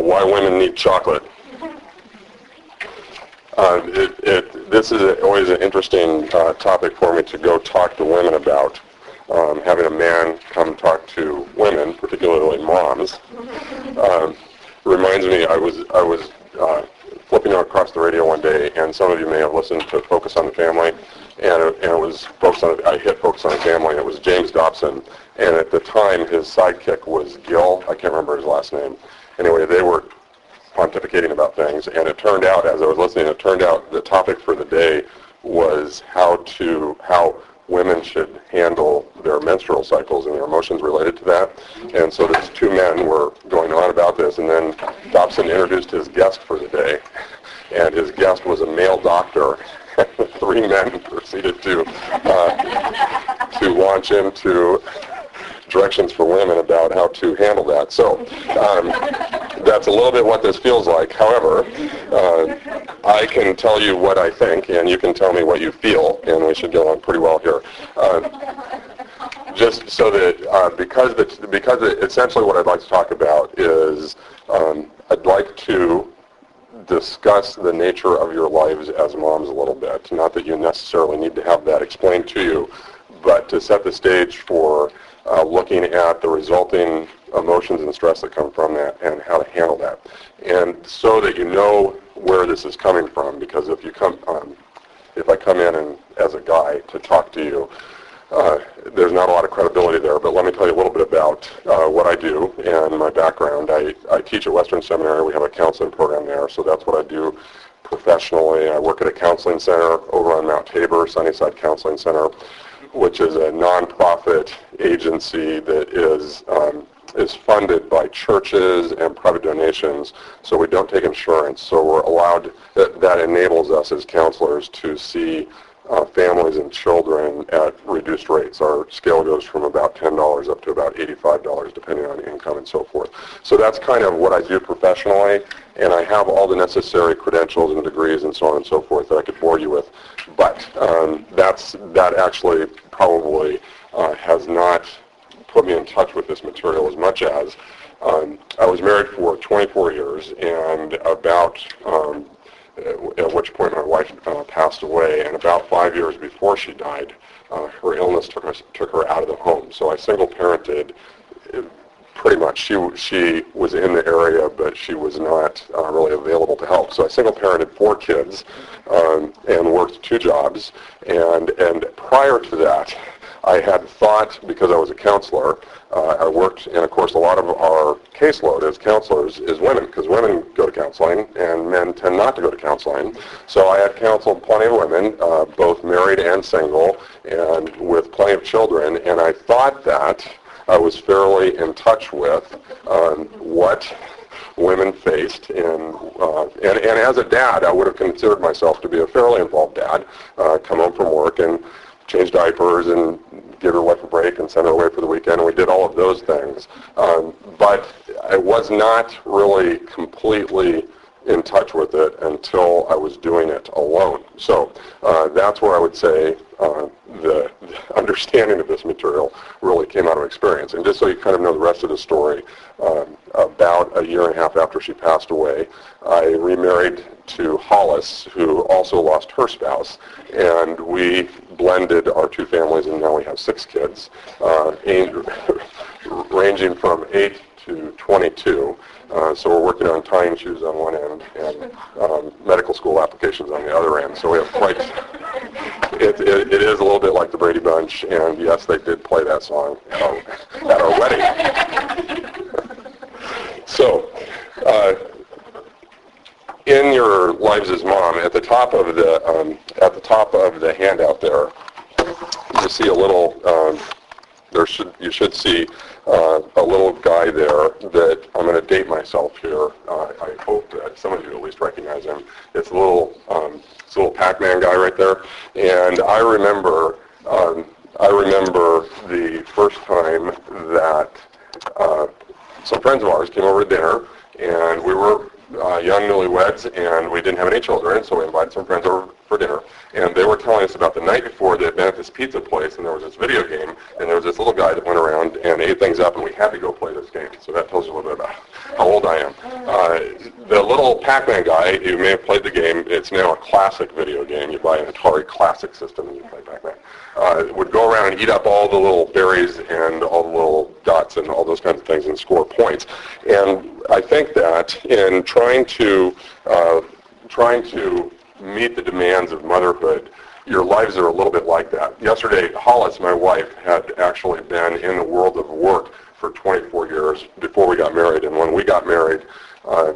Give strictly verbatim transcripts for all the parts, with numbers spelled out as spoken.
why women need chocolate. Uh, it, it, this is a, always an interesting uh, topic for me to go talk to women about. Um, having a man come talk to women, particularly moms, um, reminds me. I was I was uh, flipping across the radio one day, and some of you may have listened to Focus on the Family, and it, and it was Focus on. I hit Focus on the Family, and it was James Dobson, and at the time his sidekick was Gil. I can't remember his last name. Anyway, they were pontificating about things, and it turned out, as I was listening, it turned out the topic for the day was how to how women should handle their menstrual cycles and their emotions related to that. And so these two men were going on about this, and then Dobson introduced his guest for the day, and his guest was a male doctor. The three men proceeded to uh, to launch into directions for women about how to handle that. So um, that's a little bit what this feels like. However, uh, I can tell you what I think, and you can tell me what you feel, and we should get on pretty well here. Uh, just so that, uh, because, the, because it, essentially what I'd like to talk about is um, I'd like to discuss the nature of your lives as moms a little bit. Not that you necessarily need to have that explained to you, but to set the stage for Uh, looking at the resulting emotions and stress that come from that and how to handle that. And so that you know where this is coming from, because if you come, um, if I come in and as a guy to talk to you, uh, there's not a lot of credibility there, but let me tell you a little bit about uh, what I do and my background. I, I teach at Western Seminary. We have a counseling program there, so that's what I do professionally. I work at a counseling center over on Mount Tabor, Sunnyside Counseling Center, which is a nonprofit agency that is um, is funded by churches and private donations. So we don't take insurance. So we're allowed, that, that enables us as counselors to see uh, families and children at reduced rates. Our scale goes from about ten dollars up to about eighty-five dollars, depending on income and so forth. So that's kind of what I do professionally, and I have all the necessary credentials and degrees and so on and so forth that I could bore you with. But um, that's that actually probably uh, has not put me in touch with this material as much as um, I was married for twenty-four years, and about um, at which point my wife uh, passed away, and about five years before she died, uh, her illness took us took her out of the home. So I single parented. Pretty much, she she was in the area, but she was not uh, really available to help. So I single-parented four kids um, and worked two jobs. And and prior to that, I had thought, because I was a counselor, uh, I worked, and of course, a lot of our caseload as counselors is women, because women go to counseling, and men tend not to go to counseling. So I had counseled plenty of women, uh, both married and single, and with plenty of children. And I thought that I was fairly in touch with um, what women faced, in, uh, and, and as a dad, I would have considered myself to be a fairly involved dad, uh, come home from work and change diapers and give her wife a break and send her away for the weekend, and we did all of those things. Um, but I was not really completely in touch with it until I was doing it alone. So uh, that's where I would say uh, the, the understanding of this material really came out of experience. And just so you kind of know the rest of the story, um, about a year and a half after she passed away, I remarried to Hollis, who also lost her spouse, and we blended our two families, and now we have six kids, uh, ranging from eight to twenty-two. Uh, so we're working on tying shoes on one end and um, medical school applications on the other end. So we have quite, it, it, it is a little bit like the Brady Bunch, and yes, they did play that song at our, at our wedding. So, uh, in your lives as mom, at the top of the um, at the top of the handout there, you see a little. Um, there should you should see uh, a little guy there that I'm going to date myself here. Uh, I hope that some of you at least recognize him. It's a little um, it's a little Pac-Man guy right there, and I remember um, I remember the first time that uh, some friends of ours came over to dinner, and we were uh, young newlyweds, and we didn't have any children, so we invited some friends over for dinner, and they were telling us about the night before they had been at this pizza place, and there was this video game, and there was this little guy that went around and ate things up, and we had to go play this game. So that tells you a little bit about how old I am. Uh, the little Pac-Man guy, you may have played the game. It's now a classic video game. You buy an Atari Classic system and you play Pac-Man. Uh, would go around and eat up all the little berries and all the little dots and all those kinds of things and score points. And I think that in trying to uh, trying to meet the demands of motherhood, your lives are a little bit like that. Yesterday, Hollis, my wife, had actually been in the world of work for twenty-four years before we got married. And when we got married, uh,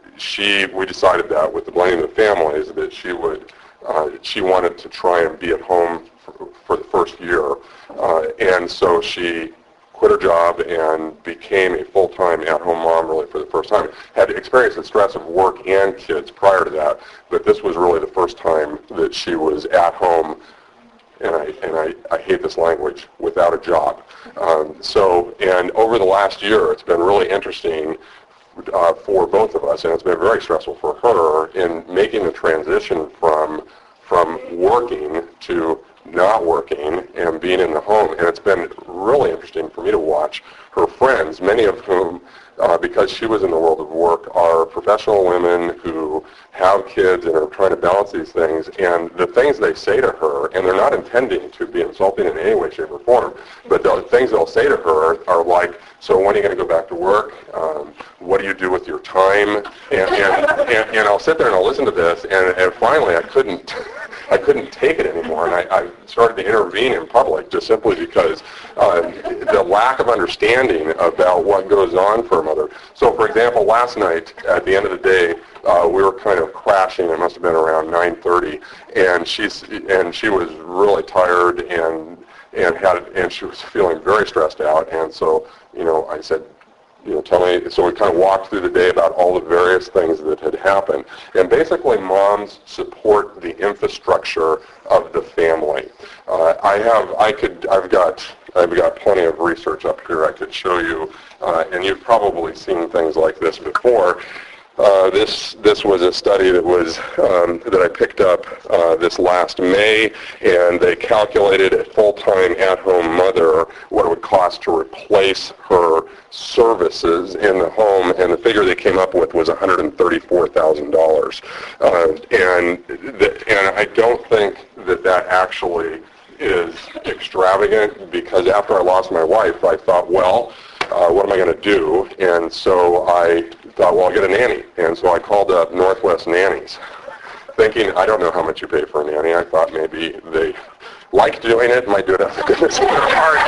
she we decided that with the blending of the families that she would uh, she wanted to try and be at home for, for the first year. Uh, and so she quit her job and became a full-time at-home mom really for the first time. Had experienced the stress of work and kids prior to that, but this was really the first time that she was at home, and I, and I, I hate this language, without a job. Um, so, and over the last year, it's been really interesting uh, for both of us, and it's been very stressful for her in making the transition from, from working to not working and being in the home. And it's been really interesting for me to watch her friends, many of whom, uh, because she was in the world of work, are professional women who have kids and are trying to balance these things. And the things they say to her, and they're not intending to be insulting in any way, shape, or form, but the things they'll say to her are like, so when are you going to go back to work? Um, what do you do with your time? And, and, and, and I'll sit there and I'll listen to this, and, and finally I couldn't I couldn't take it anymore, and I, I started to intervene in public just simply because uh, the lack of understanding about what goes on for a mother. So, for example, last night at the end of the day, uh, we were kind of crashing. It must have been around nine thirty, and she's and she was really tired and and had and she was feeling very stressed out. And so, you know, I said, you know, tell me, so we kind of walked through the day about all the various things that had happened. And basically, moms support the infrastructure of the family. Uh, I have, I could, I've got, I've got plenty of research up here I could show you, uh, and you've probably seen things like this before. Uh, this this was a study that was um, that I picked up uh, this last May, and they calculated a full-time at-home mother what it would cost to replace her services in the home, and the figure they came up with was one hundred thirty-four thousand dollars. Uh, and the, and I don't think that that actually is extravagant, because after I lost my wife, I thought, well, Uh, what am I going to do? And so I thought, well, I'll get a nanny. And so I called up Northwest Nannies, thinking, I don't know how much you pay for a nanny. I thought maybe they liked doing it, might do it out of the goodness of their heart.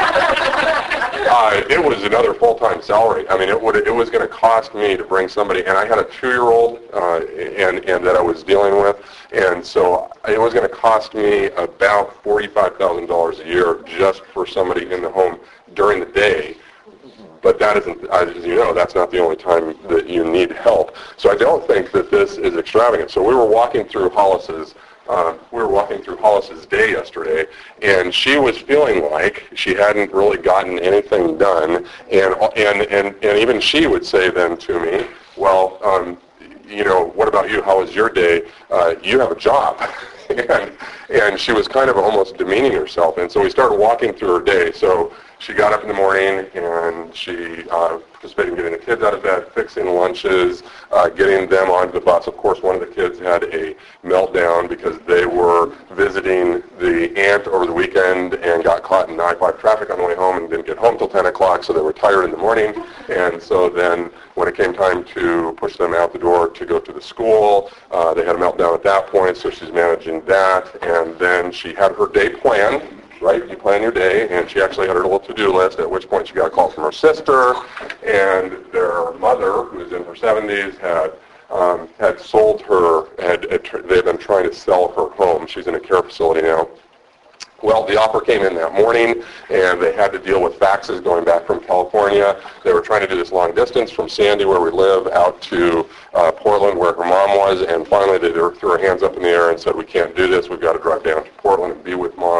Uh, it was another full-time salary. I mean, it would it was going to cost me to bring somebody, and I had a two-year-old uh, and, and that I was dealing with, and so it was going to cost me about forty-five thousand dollars a year just for somebody in the home during the day. But that isn't, as you know, that's not the only time that you need help. So I don't think that this is extravagant. So we were walking through Hollis's, uh, we were walking through Hollis's day yesterday, and she was feeling like she hadn't really gotten anything done. And and and, and even she would say then to me, well, um, you know, what about you? How was your day? Uh, you have a job. and and she was kind of almost demeaning herself. And so we started walking through her day. So she got up in the morning and she uh, participated in getting the kids out of bed, fixing lunches, uh, getting them onto the bus. Of course, one of the kids had a meltdown because they were visiting the aunt over the weekend and got caught in I five traffic on the way home and didn't get home till ten o'clock, so they were tired in the morning. And so then when it came time to push them out the door to go to the school, uh, they had a meltdown at that point, so she's managing that. And then she had her day planned. Right, you plan your day, and she actually had her little to-do list, at which point she got a call from her sister, and their mother, who was in her seventies, had um, had sold her, had, had they've been trying to sell her home. She's in a care facility now. Well, the offer came in that morning, and they had to deal with faxes going back from California. They were trying to do this long distance from Sandy, where we live, out to uh, Portland, where her mom was, and finally they threw her hands up in the air and said, we can't do this. We've got to drive down to Portland and be with mom.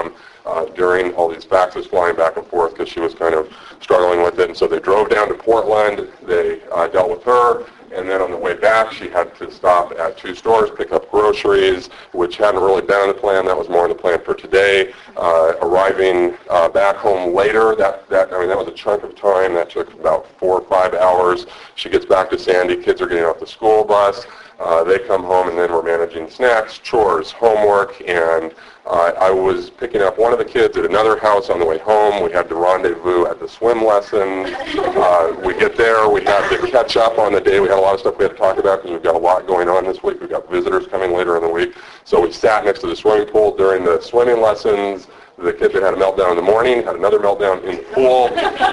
uh, during all these faxes flying back and forth because she was kind of struggling with it. And so they drove down to Portland. They uh, dealt with her. And then on the way back, she had to stop at two stores, pick up groceries, which hadn't really been on the plan. That was more on the plan for today. Uh, arriving uh, back home later, that, that I mean, that was a chunk of time. That took about four or five hours. She gets back to Sandy. Kids are getting off the school bus. Uh, they come home, and then we're managing snacks, chores, homework, and uh, I was picking up one of the kids at another house on the way home. We had to rendezvous at the swim lesson. Uh, we get there. We had to catch up on the day. We had a lot of stuff we had to talk about because we've got a lot going on this week. We've got visitors coming later in the week. So we sat next to the swimming pool during the swimming lessons. The kid that had a meltdown in the morning had another meltdown in the pool.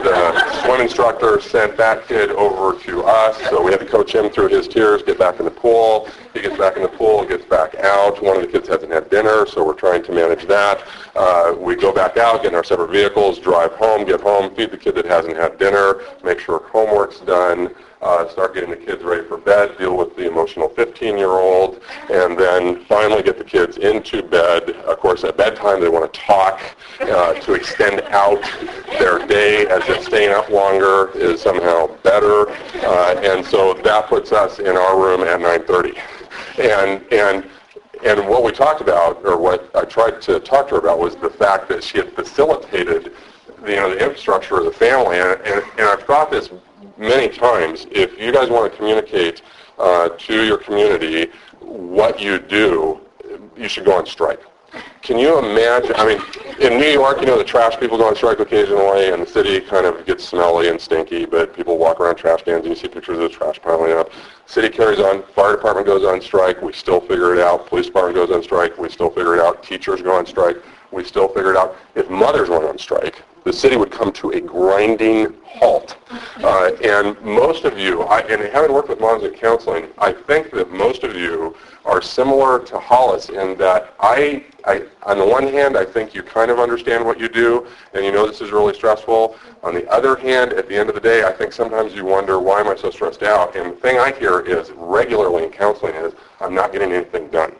The swim instructor sent that kid over to us, so we had to coach him through his tears, get back in the pool. He gets back in the pool, gets back out. One of the kids hasn't had dinner, so we're trying to manage that. Uh, we go back out, get in our separate vehicles, drive home, get home, feed the kid that hasn't had dinner, make sure homework's done. Uh, start getting the kids ready for bed, deal with the emotional fifteen-year-old, and then finally get the kids into bed. Of course, at bedtime, they want to talk uh, to extend out their day as if staying up longer is somehow better. Uh, and so that puts us in our room at nine thirty. And, and, and what we talked about, or what I tried to talk to her about, was the fact that she had facilitated the, you know, the infrastructure of the family. And, and, and I've thought this many times. If you guys want to communicate uh, to your community what you do, you should go on strike. Can you imagine, I mean, in New York, you know, the trash people go on strike occasionally, and the city kind of gets smelly and stinky, but people walk around trash cans and you see pictures of the trash piling up. City carries on, fire department goes on strike, we still figure it out. Police department goes on strike, we still figure it out. Teachers go on strike, we still figure it out. If mothers went on strike, the city would come to a grinding halt. Uh, and most of you, I, and having worked with moms in counseling, I think that most of you are similar to Hollis in that I, I, on the one hand, I think you kind of understand what you do, and you know this is really stressful. On the other hand, at the end of the day, I think sometimes you wonder, why am I so stressed out? And the thing I hear is regularly in counseling is, I'm not getting anything done.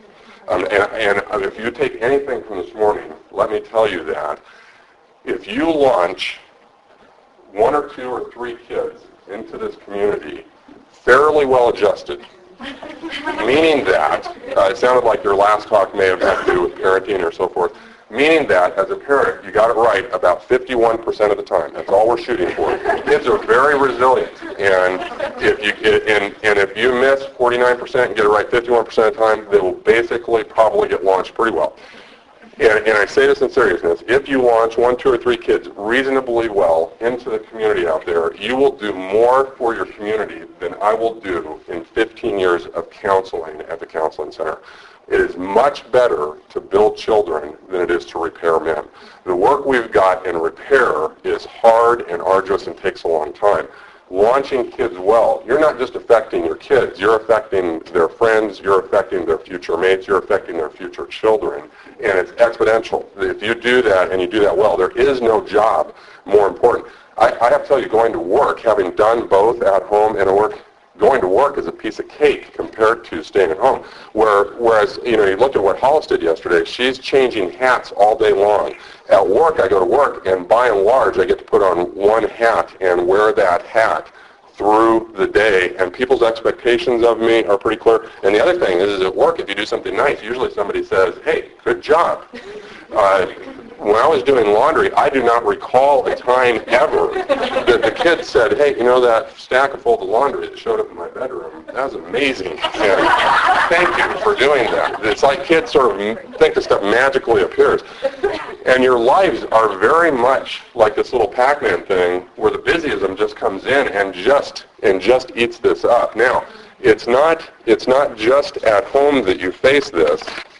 Um, and, and if you take anything from this morning, let me tell you that if you launch one or two or three kids into this community fairly well adjusted, meaning that, uh, it sounded like your last talk may have had to do with parenting or so forth, meaning that as a parent, you got it right about fifty-one percent of the time. That's all we're shooting for. Kids are very resilient, and if you and, and if you miss forty-nine percent and get it right fifty-one percent of the time, they will basically probably get launched pretty well. And, and I say this in seriousness, if you launch one, two, or three kids reasonably well into the community out there, you will do more for your community than I will do in fifteen years of counseling at the counseling center. It is much better to build children than it is to repair men. The work we've got in repair is hard and arduous and takes a long time. Launching kids well, you're not just affecting your kids, you're affecting their friends, you're affecting their future mates, you're affecting their future children, and it's exponential. If you do that and you do that well, there is no job more important. I, I have to tell you, going to work, having done both at home and at work, going to work is a piece of cake compared to staying at home. Where, whereas, you know, you looked at what Hollis did yesterday, she's changing hats all day long. At work, I go to work, and by and large, I get to put on one hat and wear that hat through the day, and people's expectations of me are pretty clear. And the other thing is, is at work, if you do something nice, usually somebody says, hey, good job. Uh, when I was doing laundry, I do not recall a time ever that the kids said, hey, you know that stack of folded laundry that showed up in my bedroom, that was amazing. And thank you for doing that. It's like kids sort of think this stuff magically appears. And your lives are very much like this little Pac-Man thing where the busyism just comes in and just and just eats this up. Now, it's not it's not just at home that you face this,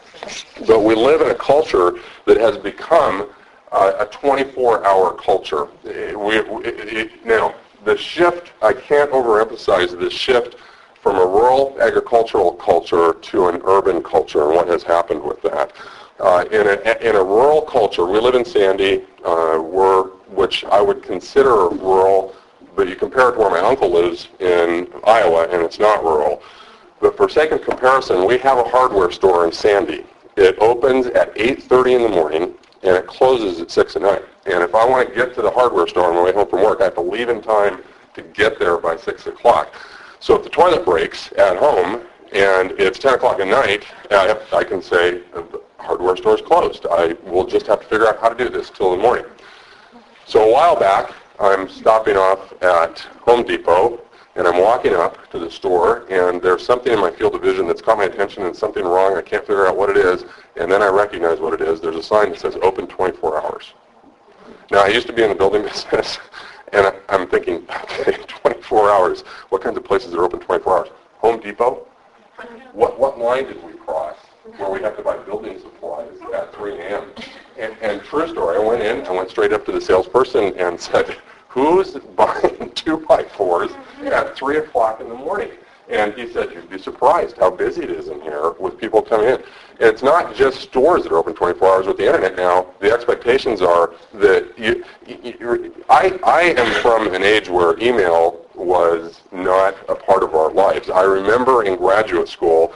but we live in a culture that has become uh, a twenty-four hour culture. We, we, it, now, the shift, I can't overemphasize the shift from a rural agricultural culture to an urban culture and what has happened with that. Uh, in, a, in a rural culture, we live in Sandy, uh, we're, which I would consider rural, but you compare it to where my uncle lives in Iowa, and it's not rural. But for sake of comparison, we have a hardware store in Sandy. It opens at eight thirty in the morning, and it closes at six at night. And if I want to get to the hardware store on my way home from work, I have to leave in time to get there by six o'clock. So if the toilet breaks at home and it's ten o'clock at night, I, have, I can say the hardware store is closed. I will just have to figure out how to do this till the morning. So a while back, I'm stopping off at Home Depot, and I'm walking up to the store, and there's something in my field of vision that's caught my attention and something wrong. I can't figure out what it is, and then I recognize what it is. There's a sign that says open twenty-four hours. Now, I used to be in the building business, and I'm thinking, okay, twenty-four hours. What kinds of places are open twenty-four hours? Home Depot? What what line did we cross where we have to buy building supplies at three a.m.? And, and true story, I went in, I went straight up to the salesperson and said, who's buying two by fours at three o'clock in the morning? And he said, you'd be surprised how busy it is in here with people coming in. And it's not just stores that are open twenty-four hours with the internet now. The expectations are that you, you, I, I am from an age where email was not a part of our lives. I remember in graduate school,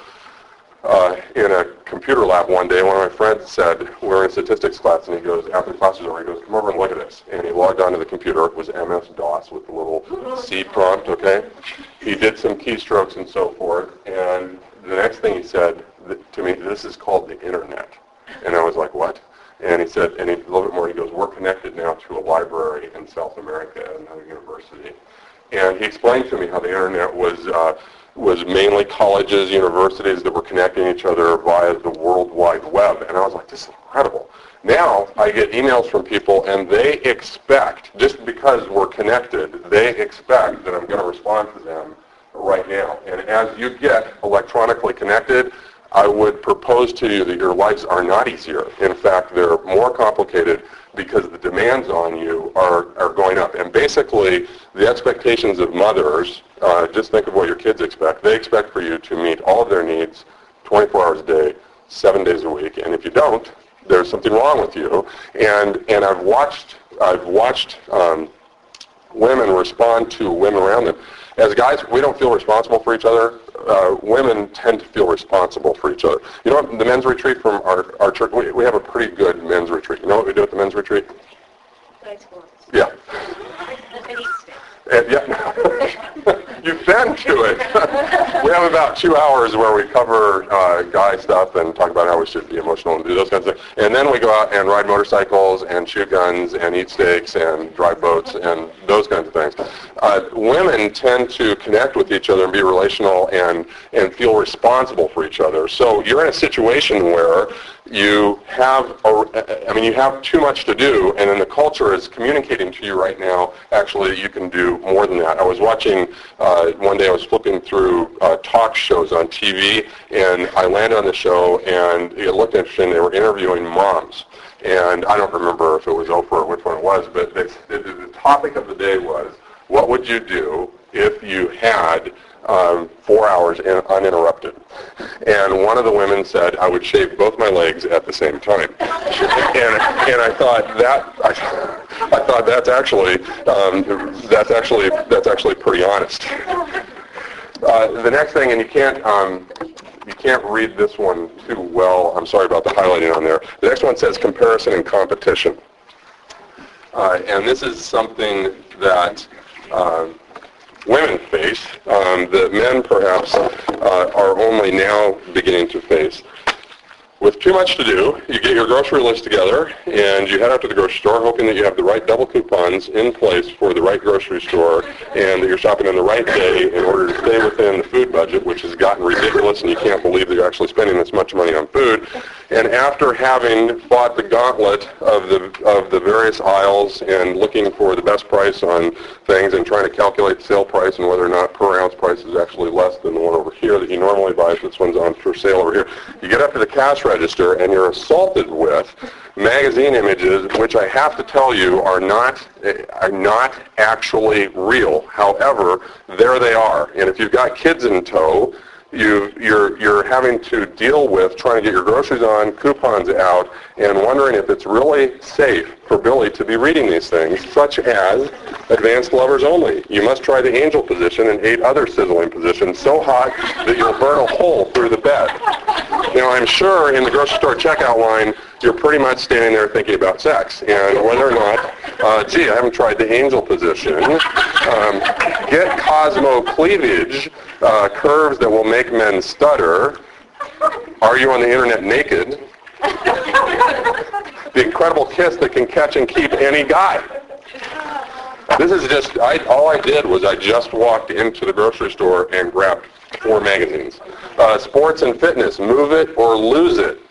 uh, in a computer lab one day, one of my friends said, we're in statistics class, and he goes, after the class was over, he goes, come over and look at this. And he logged onto the computer. It was M S DOS with the little C prompt, okay? He did some keystrokes and so forth, and the next thing he said to me, this is called the internet. And I was like, what? And he said, and he, a little bit more, he goes, we're connected now to a library in South America at another university. And he explained to me how the internet was uh, was mainly colleges, universities that were connecting each other via the World Wide Web. And I was like, this is incredible. Now I get emails from people, and they expect, just because we're connected, they expect that I'm going to respond to them right now. And as you get electronically connected, I would propose to you that your lives are not easier. In fact, they're more complicated because the demands on you are, are going up. And basically, the expectations of mothers, uh, just think of what your kids expect. They expect for you to meet all of their needs twenty-four hours a day, seven days a week. And if you don't, there's something wrong with you. And and I've watched I've watched um, women respond to women around them. As guys, we don't feel responsible for each other. Uh, women tend to feel responsible for each other. You know what, the men's retreat from our, our church, we, we have a pretty good men's retreat. You know what we do at the men's retreat? Play sports. Yeah. And, yeah. You've been to it. We have about two hours where we cover uh, guy stuff and talk about how we should be emotional and do those kinds of things. And then we go out and ride motorcycles and shoot guns and eat steaks and drive boats and those kinds of things. Uh, women tend to connect with each other and be relational and, and feel responsible for each other. So you're in a situation where you have, a, I mean, you have too much to do, and then the culture is communicating to you right now, actually, you can do more than that. I was watching, uh, one day I was flipping through uh, talk shows on T V, and I landed on the show, and it looked interesting. They were interviewing moms. And I don't remember if it was Oprah or which one it was, but they, the, the topic of the day was, what would you do if you had um, four hours in, uninterrupted? And one of the women said, I would shave both my legs at the same time. and, and I thought that I, I thought that's actually um, that's actually that's actually pretty honest. Uh, the next thing, and you can't um, you can't read this one too well. I'm sorry about the highlighting on there. The next one says comparison and competition, uh, and this is something that uh, women face, um, that men perhaps uh, are only now beginning to face. With too much to do, you get your grocery list together, and you head out to the grocery store hoping that you have the right double coupons in place for the right grocery store, and that you're shopping on the right day in order to stay within the food budget, which has gotten ridiculous, and you can't believe that you're actually spending this much money on food. And after having fought the gauntlet of the of the various aisles and looking for the best price on things and trying to calculate the sale price and whether or not per ounce price is actually less than the one over here that you normally buy if this one's on for sale over here, you get up to the cash register and you're assaulted with magazine images, which I have to tell you are not are not actually real. However, there they are. And if you've got kids in tow, you, you're, you're having to deal with trying to get your groceries on, coupons out, and wondering if it's really safe for Billy to be reading these things, such as advanced lovers only. You must try the angel position and eight other sizzling positions so hot that you'll burn a hole through the bed. Now, I'm sure in the grocery store checkout line, you're pretty much standing there thinking about sex and whether or not, uh, gee, I haven't tried the angel position. Um, get Cosmo cleavage, uh, curves that will make men stutter. Are you on the internet naked? The incredible kiss that can catch and keep any guy. This is just, I, all I did was I just walked into the grocery store and grabbed four magazines. Uh, sports and fitness, move it or lose it.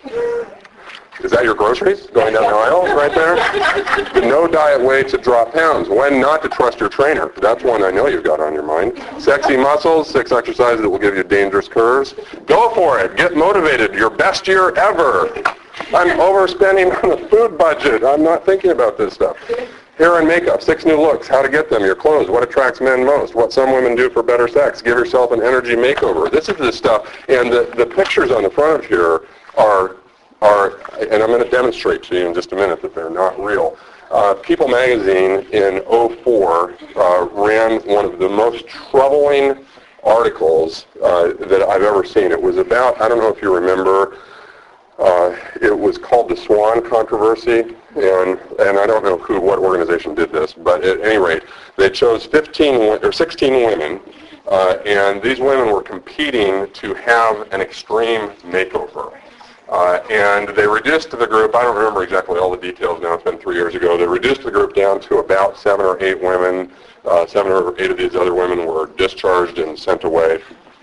Is that your groceries going down the aisle right there? The no diet way to drop pounds. When not to trust your trainer. That's one I know you've got on your mind. Sexy muscles, six exercises that will give you dangerous curves. Go for it. Get motivated. Your best year ever. I'm overspending on the food budget. I'm not thinking about this stuff. Hair and makeup, six new looks, how to get them, your clothes, what attracts men most, what some women do for better sex, give yourself an energy makeover. This is the stuff, and the, the pictures on the front of here are, are, and I'm going to demonstrate to you in just a minute that they're not real. Uh, People magazine in oh four uh, ran one of the most troubling articles uh, that I've ever seen. It was about, I don't know if you remember, Uh, it was called the Swan Controversy, and and I don't know who, what organization did this, but at any rate, they chose fifteen or sixteen women, uh, and these women were competing to have an extreme makeover. Uh, and they reduced the group, I don't remember exactly all the details now, it's been three years ago, they reduced the group down to about seven or eight women. Uh, seven or eight of these other women were discharged and sent away.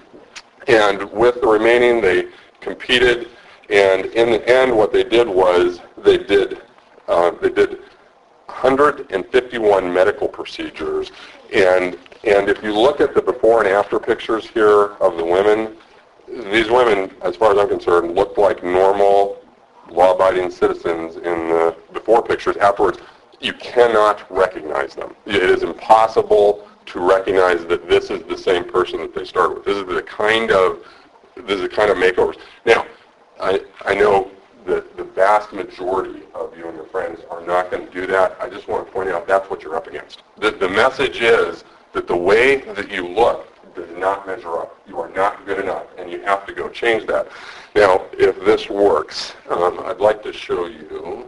And with the remaining, they competed. And in the end, what they did was they did uh, they did one hundred fifty-one medical procedures. And and if you look at the before and after pictures here of the women, these women, as far as I'm concerned, looked like normal, law-abiding citizens in the before pictures. Afterwards, you cannot recognize them. It is impossible to recognize that this is the same person that they started with. This is the kind of this is the kind of makeovers. Now, I, I know that the vast majority of you and your friends are not going to do that. I just want to point out that's what you're up against. The, the message is that the way that you look does not measure up. You are not good enough, and you have to go change that. Now, if this works, um, I'd like to show you.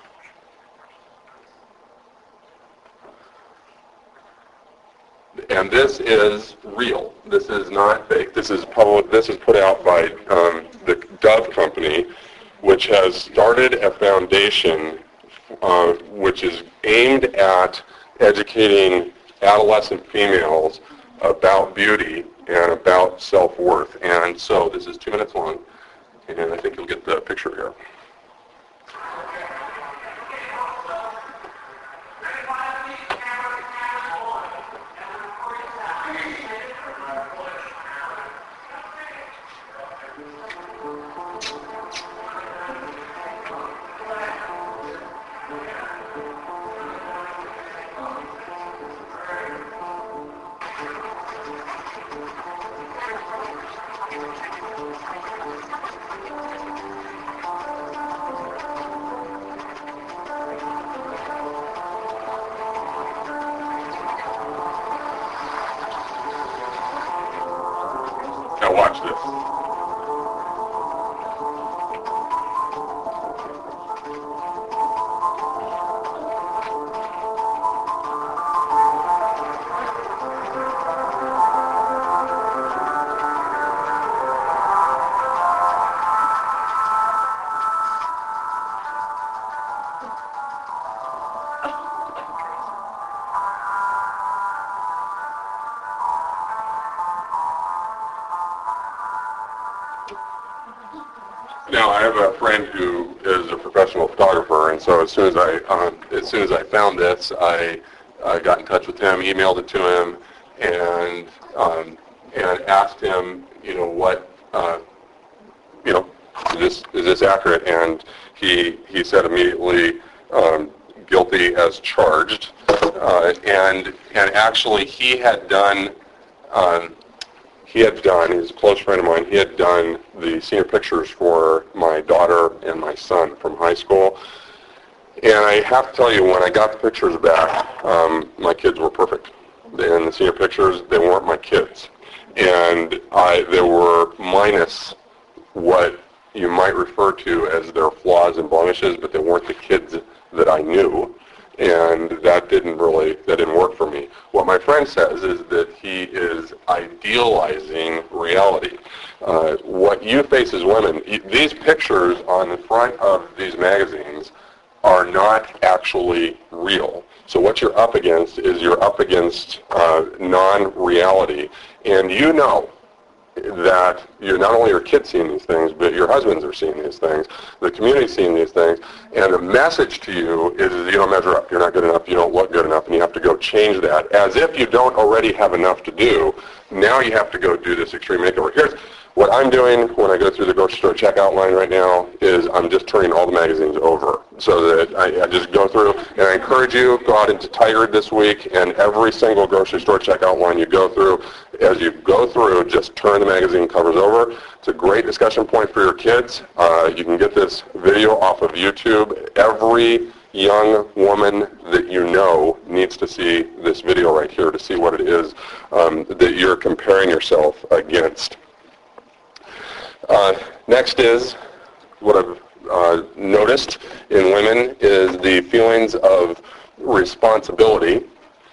And this is real. This is not fake. This is public. This is put out by um, the Dove Company, which has started a foundation uh, which is aimed at educating adolescent females about beauty and about self-worth. And so this is two minutes long, and I think you'll get the picture here. Now watch this. Now, I have a friend who is a professional photographer, and so as soon as I uh, as soon as I found this, I uh, got in touch with him, emailed it to him, and um, and asked him, you know, what, uh, you know, is this is this accurate? And he he said immediately, um, guilty as charged, uh, and and actually he had done. Um, He had done, he's a close friend of mine, he had done the senior pictures for my daughter and my son from high school. And I have to tell you, when I got the pictures back, um, my kids were perfect. And the senior pictures, they weren't my kids. And I, they were minus what you might refer to as their flaws and blemishes, but they weren't the kids that I knew. And that didn't really, that didn't work for me. What my friend says is that he is idealizing reality. Uh, what you face as women, these pictures on the front of these magazines are not actually real. So what you're up against is you're up against uh, non-reality. And you know that you're not only your kids seeing these things, but your husbands are seeing these things, the community's seeing these things, and the message to you is you don't measure up, you're not good enough, you don't look good enough, and you have to go change that. As if you don't already have enough to do, now you have to go do this extreme makeover. Here's what I'm doing when I go through the grocery store checkout line right now is I'm just turning all the magazines over so that I, I just go through, and I encourage you, go out into Tigard this week, and every single grocery store checkout line you go through, as you go through, just turn the magazine covers over. It's a great discussion point for your kids. Uh, you can get this video off of YouTube. Every young woman that you know needs to see this video right here to see what it is um, that you're comparing yourself against. Uh, next is what I've uh, noticed in women is the feelings of responsibility.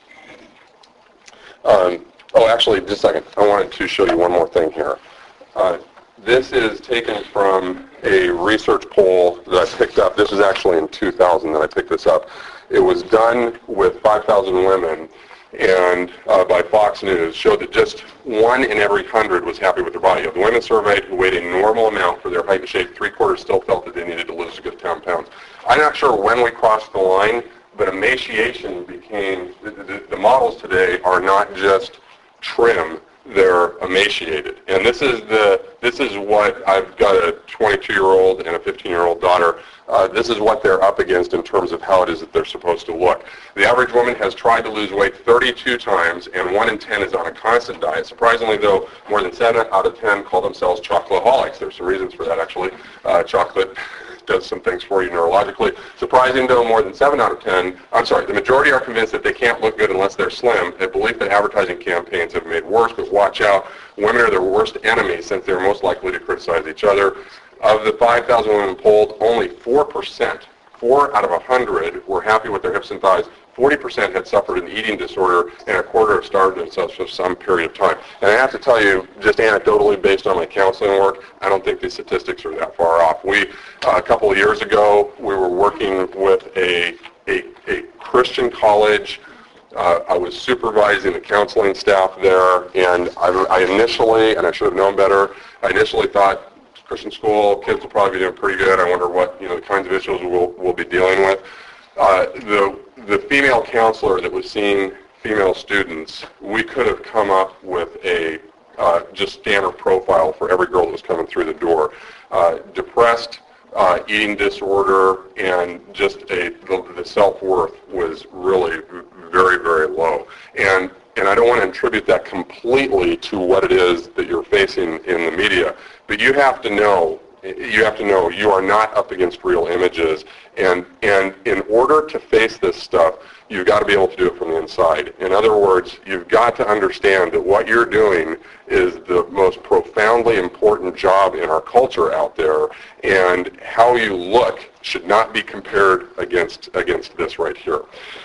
Um, oh, actually, just a second. I wanted to show you one more thing here. Uh, this is taken from a research poll that I picked up. This was actually in two thousand that I picked this up. It was done with five thousand women, and uh, by Fox News, showed that just one in every hundred was happy with their body. Of the women surveyed who weighed a normal amount for their height and shape, three-quarters still felt that they needed to lose a good ten pounds. I'm not sure when we crossed the line, but emaciation became, the, the, the models today are not just trim, they're emaciated. And this is the this is what I've got a twenty-two-year-old and a fifteen-year-old daughter. Uh, this is what they're up against in terms of how it is that they're supposed to look. The average woman has tried to lose weight thirty-two times, and one in ten is on a constant diet. Surprisingly, though, more than seven out of ten call themselves chocoholics. There's some reasons for that, actually. Uh, chocolate does some things for you neurologically. Surprising, though, more than seven out of ten, I'm sorry, the majority are convinced that they can't look good unless they're slim, a belief that advertising campaigns have made worse, but watch out, women are their worst enemies since they're most likely to criticize each other. Of the five thousand women polled, only four percent, four out of one hundred, were happy with their hips and thighs. forty percent had suffered an eating disorder, and a quarter have starved themselves for some period of time. And I have to tell you, just anecdotally, based on my counseling work, I don't think these statistics are that far off. We, uh, a couple of years ago, we were working with a, a, a Christian college. Uh, I was supervising the counseling staff there, and I, I initially, and I should have known better, I initially thought, Christian school, kids will probably be doing pretty good. I wonder what, you know, the kinds of issues we'll, we'll be dealing with. Uh, the, the female counselor that was seeing female students, we could have come up with a uh, just standard profile for every girl that was coming through the door. Uh, depressed, uh, eating disorder, and just a, the, the self-worth was really very, very low. And And I don't want to attribute that completely to what it is that you're facing in the media, but you have to know, you have to know you are not up against real images, and, and in order to face this stuff, you've got to be able to do it from the inside. In other words, you've got to understand that what you're doing is the most profoundly important job in our culture out there, and how you look should not be compared against, against this right here.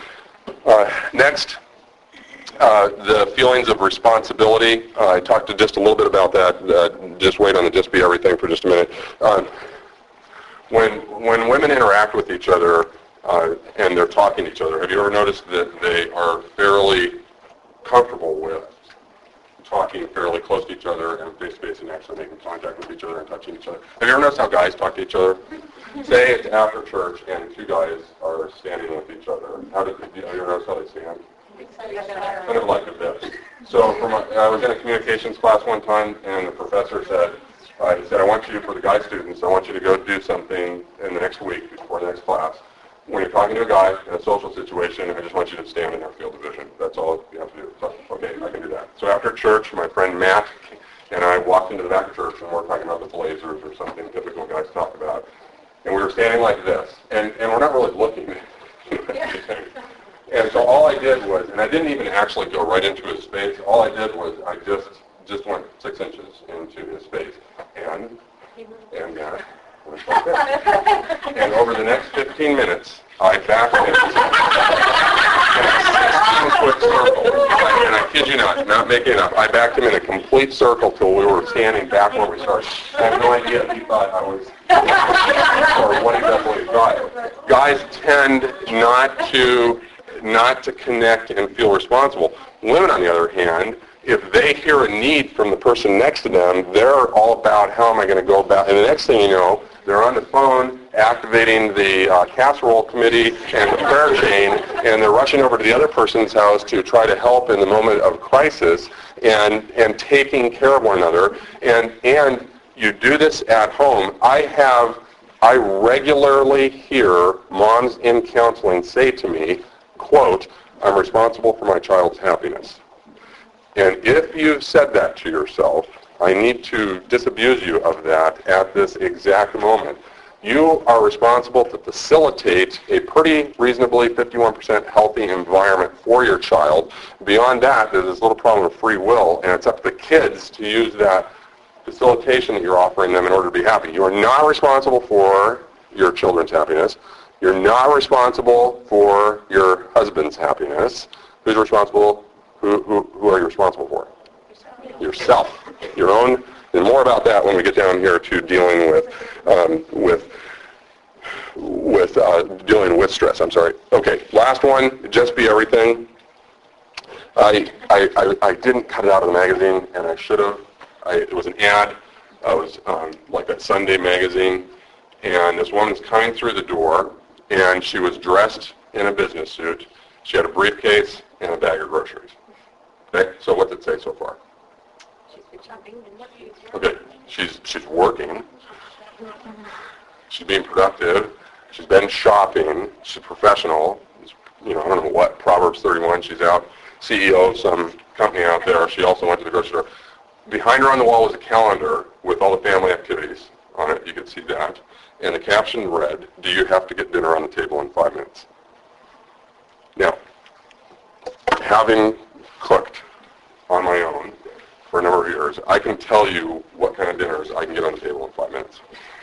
Uh, next. Uh, the feelings of responsibility. Uh, I talked to just a little bit about that. Uh, just wait on the just be everything for just a minute. Uh, when when women interact with each other uh, and they're talking to each other, have you ever noticed that they are fairly comfortable with talking fairly close to each other and face-to-face and actually making contact with each other and touching each other? Have you ever noticed how guys talk to each other? Say it's after church and two guys are standing with each other. How did have you ever noticed how they stand? Kind of like this. So from a, I was in a communications class one time, and the professor said, uh, he said, I want you, for the guy students, I want you to go do something in the next week before the next class. When you're talking to a guy in a social situation, I just want you to stand in their field of vision. That's all you have to do. So, okay, I can do that. So after church, my friend Matt and I walked into the back of church, and we we're talking about the Blazers or something typical guys talk about. And we were standing like this, and, and we're not really looking. And so all I did was, and I didn't even actually go right into his face, all I did was I just just went six inches into his face. And and that. And over the next fifteen minutes, I backed him in a sixteen-foot circle. And I kid you not, not making it up, I backed him in a complete circle till we were standing back where we started. I have no idea if he thought I was, or what exactly he thought. Guys tend not to, not to connect and feel responsible. Women, on the other hand, if they hear a need from the person next to them, they're all about how am I going to go about, and the next thing you know, they're on the phone activating the uh, casserole committee and the prayer chain, and they're rushing over to the other person's house to try to help in the moment of crisis and, and taking care of one another. And, and you do this at home. I have, I regularly hear moms in counseling say to me, quote, I'm responsible for my child's happiness. And if you've said that to yourself, I need to disabuse you of that at this exact moment. You are responsible to facilitate a pretty reasonably fifty-one percent healthy environment for your child. Beyond that, there's this little problem of free will, and it's up to the kids to use that facilitation that you're offering them in order to be happy. You are not responsible for your children's happiness. You're not responsible for your husband's happiness. Who's responsible? Who, who, who are you responsible for? Yourself. Your own, and more about that when we get down here to dealing with, um, with, with uh, dealing with stress. I'm sorry. Okay, last one, Just Be Everything. I, I, I, I didn't cut it out of the magazine, and I should have. I, it was an ad. I was um, like that Sunday magazine, and this woman's coming through the door, and she was dressed in a business suit. She had a briefcase and a bag of groceries. Okay, so what's it say so far? Okay, she's she's working. She's being productive. She's been shopping. She's professional. You know, I don't know what, Proverbs thirty-one. She's out, C E O of some company out there. She also went to the grocery store. Behind her on the wall was a calendar with all the family activities on it. You could see that. And the caption read, do you have to get dinner on the table in five minutes? Now, having cooked on my own for a number of years, I can tell you what kind of dinners I can get on the table in five minutes.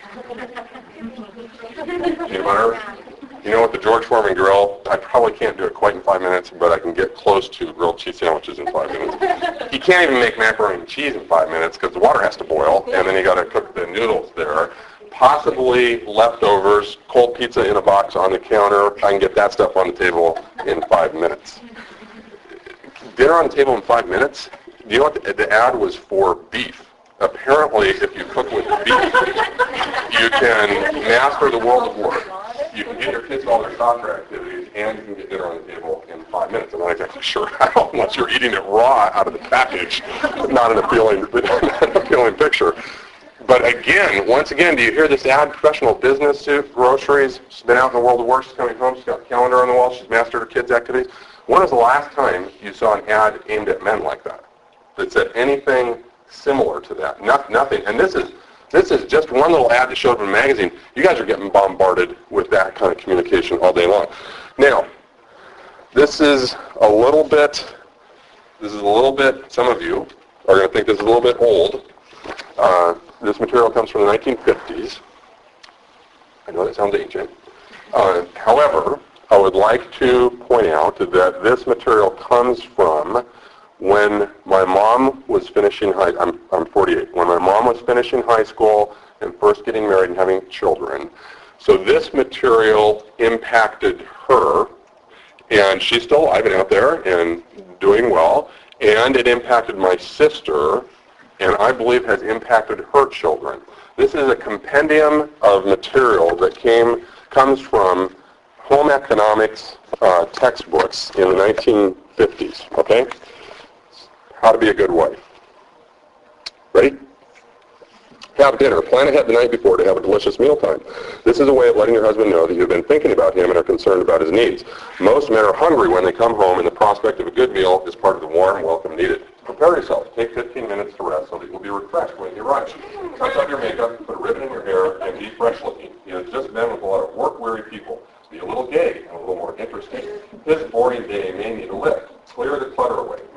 Peanut butter. You know what, the George Foreman grill, I probably can't do it quite in five minutes, but I can get close to grilled cheese sandwiches in five minutes. You can't even make macaroni and cheese in five minutes because the water has to boil, and then you got to cook the noodles there. Possibly leftovers, cold pizza in a box on the counter. I can get that stuff on the table in five minutes. Dinner on the table in five minutes? Do you know what the, the ad was for? Beef. Apparently, if you cook with beef, you can master the world of work. You can get your kids all their soccer activities, and you can get dinner on the table in five minutes. I'm not exactly sure how, unless you're eating it raw out of the package. Not an appealing, not an appealing picture. But again, once again, do you hear this ad? Professional business suit, groceries. She's been out in the world of work. She's coming home. She's got a calendar on the wall. She's mastered her kids' activities. When was the last time you saw an ad aimed at men like that? That said anything similar to that? No, nothing. And this is this is just one little ad that showed up in a magazine. You guys are getting bombarded with that kind of communication all day long. Now, this is a little bit. This is a little bit. Some of you are going to think this is a little bit old. Uh, this material comes from the nineteen fifties. I know that sounds ancient. Uh, however, I would like to point out that this material comes from when my mom was finishing high, I'm, I'm forty-eight, when my mom was finishing high school and first getting married and having children. So this material impacted her, and she's still alive and out there and doing well, and it impacted my sister, and I believe has impacted her children. This is a compendium of material that came comes from home economics uh, textbooks in the nineteen fifties, okay? How to be a good wife. Ready? Have dinner. Plan ahead the night before to have a delicious mealtime. This is a way of letting your husband know that you've been thinking about him and are concerned about his needs. Most men are hungry when they come home, and the prospect of a good meal is part of the warm welcome needed. Prepare yourself. Take fifteen minutes to rest so that you'll be refreshed when you arrive. Touch up your makeup, put a ribbon in your hair, and be fresh looking. He has just been with a lot of work-weary people. Be a little gay and a little more interesting. This boring day may need a lift. Clear the clutter away.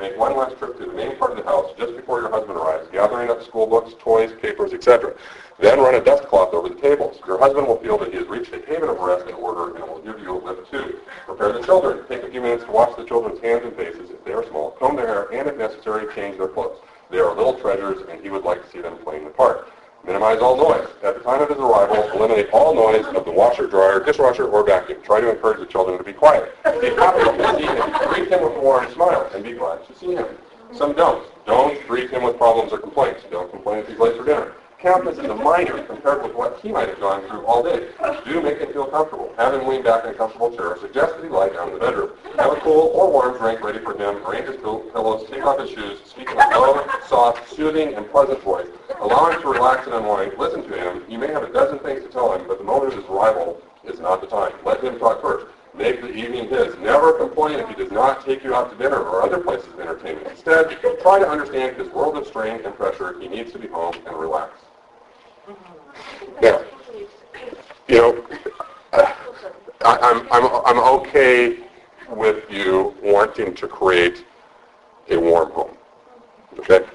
make one last trip to the main part of the house just before your husband arrives, gathering up school books, toys, papers, et cetera. Then run a dust cloth over the tables. Your husband will feel that he has reached a haven of rest and order and will give you a lift too. Prepare the children. Take a few minutes to wash the children's hands and faces if they are small, comb their hair, and if necessary, change their clothes. They are little treasures, and he would like to see them playing the part. Minimize all noise. At the time of his arrival, eliminate all noise of the washer, dryer, dishwasher, or vacuum. Try to encourage the children to be quiet. Be happy to see him. Greet him with a warm smile, and be glad to see him. Some don't. Don't greet him with problems or complaints. Don't complain if he's late for dinner. Count this as a minor compared with what he might have gone through all day. Do make him feel comfortable. Have him lean back in a comfortable chair. Suggest that he lie down in the bedroom. Have a cool or warm drink ready for him. Arrange his pillows. Take off his shoes. Speak in a low, soft, soothing, and pleasant voice. Allow him to relax and unwind. Listen to him. You may have a dozen things to tell him, but the moment of his arrival is not the time. Let him talk first. Make the evening his. Never complain if he does not take you out to dinner or other places of entertainment. Instead, try to understand his world of strain and pressure. He needs to be home and relax. Now, you know, uh, I, I'm, I'm, I'm okay with you wanting to create a warm home, okay?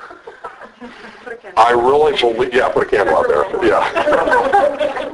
I really believe, yeah, put a candle out there, yeah.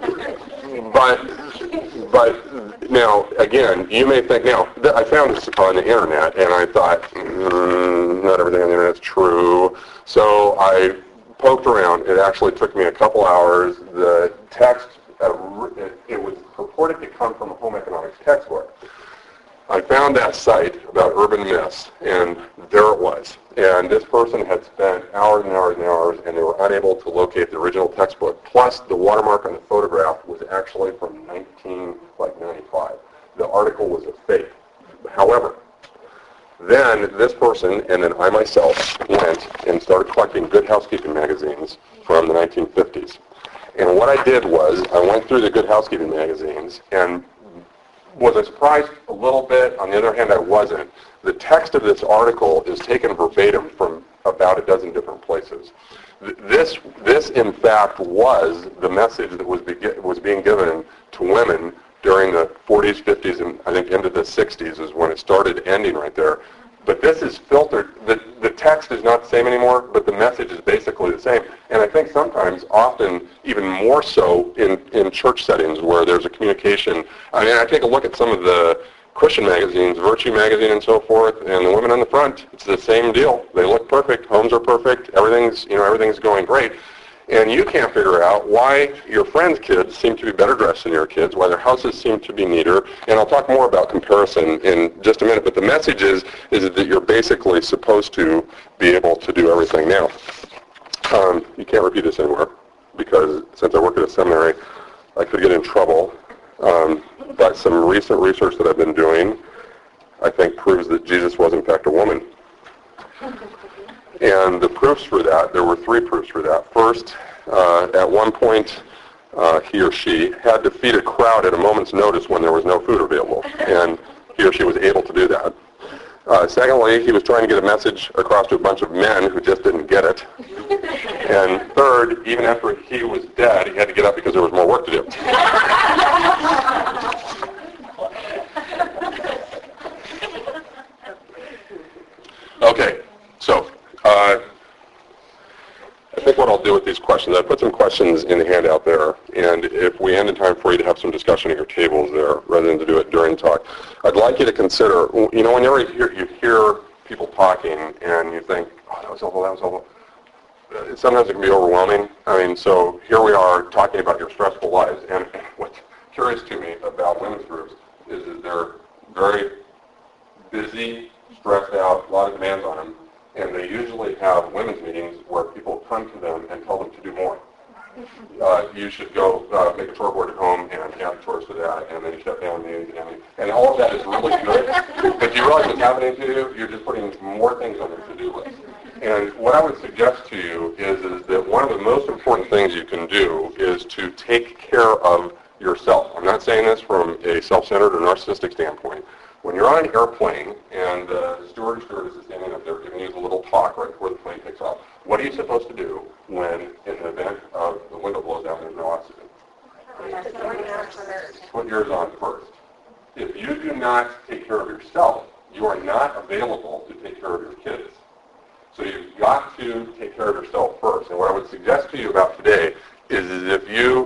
But, but now, again, you may think, now, th- I found this on the internet, and I thought, mm, not everything on the internet is true, so I poked around. It actually took me a couple hours. The text, uh, it, it was purported to come from a home economics textbook. I found that site about urban myths, and there it was. And this person had spent hours and hours and hours, and they were unable to locate the original textbook. Plus, the watermark on the photograph was actually from nineteen ninety-five. The article was a fake. However, then this person and then I myself went and started collecting Good Housekeeping magazines from the nineteen fifties. And what I did was I went through the Good Housekeeping magazines, and was I surprised a little bit? On the other hand, I wasn't. The text of this article is taken verbatim from about a dozen different places. This, this in fact, was the message that was, be, was being given to women during the forties, fifties, and I think into the sixties is when it started ending right there. But this is filtered. The, the text is not the same anymore, but the message is basically the same. And I think sometimes, often, even more so in, in church settings where there's a communication. I mean, I take a look at some of the Christian magazines, Virtue magazine and so forth, and the women on the front, it's the same deal. They look perfect, homes are perfect, everything's, you know, everything's going great. And you can't figure out why your friends' kids seem to be better dressed than your kids, why their houses seem to be neater. And I'll talk more about comparison in just a minute. But the message is, is that you're basically supposed to be able to do everything now. Um, you can't repeat this anywhere because since I work at a seminary, I could get in trouble. Um, but some recent research that I've been doing, I think, proves that Jesus was in fact a woman. And the proofs for that, there were three proofs for that. First, uh, at one point, uh, he or she had to feed a crowd at a moment's notice when there was no food available, and he or she was able to do that. Uh, secondly, he was trying to get a message across to a bunch of men who just didn't get it. And third, even after he was dead, he had to get up because there was more work to do. Okay, so uh, I think what I'll do with these questions, I put some questions in the handout there, and if we end in time for you to have some discussion at your tables there, rather than to do it during talk, I'd like you to consider, you know, whenever you hear, you hear people talking and you think, oh, that was awful, that was awful, uh, sometimes it can be overwhelming. I mean, so here we are talking about your stressful lives, and what's curious to me about women's groups is that they're very busy, stressed out, a lot of demands on them, and they usually have women's meetings where people come to them and tell them to do more. Uh, you should go uh, make a chore board at home and add chores to that, and then you shut down meetings, and, and all of that is really good. But you realize what's happening to you? You're just putting more things on your to-do list. And what I would suggest to you is, is that one of the most important things you can do is to take care of yourself. I'm not saying this from a self-centered or narcissistic standpoint. When you're on an airplane and the steward or stewardess is standing up there giving you the little talk right before the plane takes off, what are you supposed to do when, in the event of the window blows out and there's no oxygen? Put yours on first. If you do not take care of yourself, you are not available to take care of your kids. So you've got to take care of yourself first. And what I would suggest to you about today is, is if you,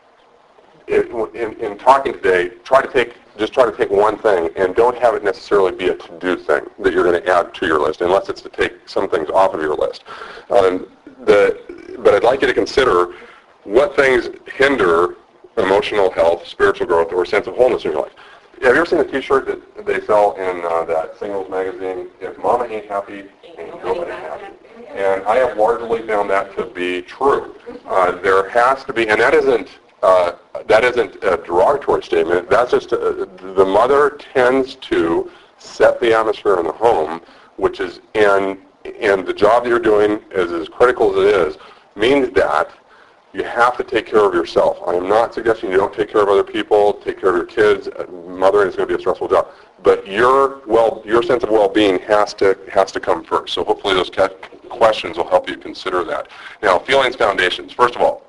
if, in, in talking today, try to take, just try to take one thing and don't have it necessarily be a to-do thing that you're going to add to your list, unless it's to take some things off of your list. Um, the, but I'd like you to consider what things hinder emotional health, spiritual growth, or a sense of wholeness in your life. Have you ever seen a T-shirt that they sell in uh, that Singles magazine? If Mama ain't happy, ain't nobody happy. And I have largely found that to be true. Uh, there has to be, and that isn't uh, that isn't a derogatory statement. That's just a, the mother tends to set the atmosphere in the home, which is and and the job that you're doing is as critical as it is, means that you have to take care of yourself. I am not suggesting you don't take care of other people, take care of your kids. Mothering is going to be a stressful job, but your well, your sense of well-being has to has to come first. So hopefully those questions will help you consider that. Now, feelings foundations. First of all,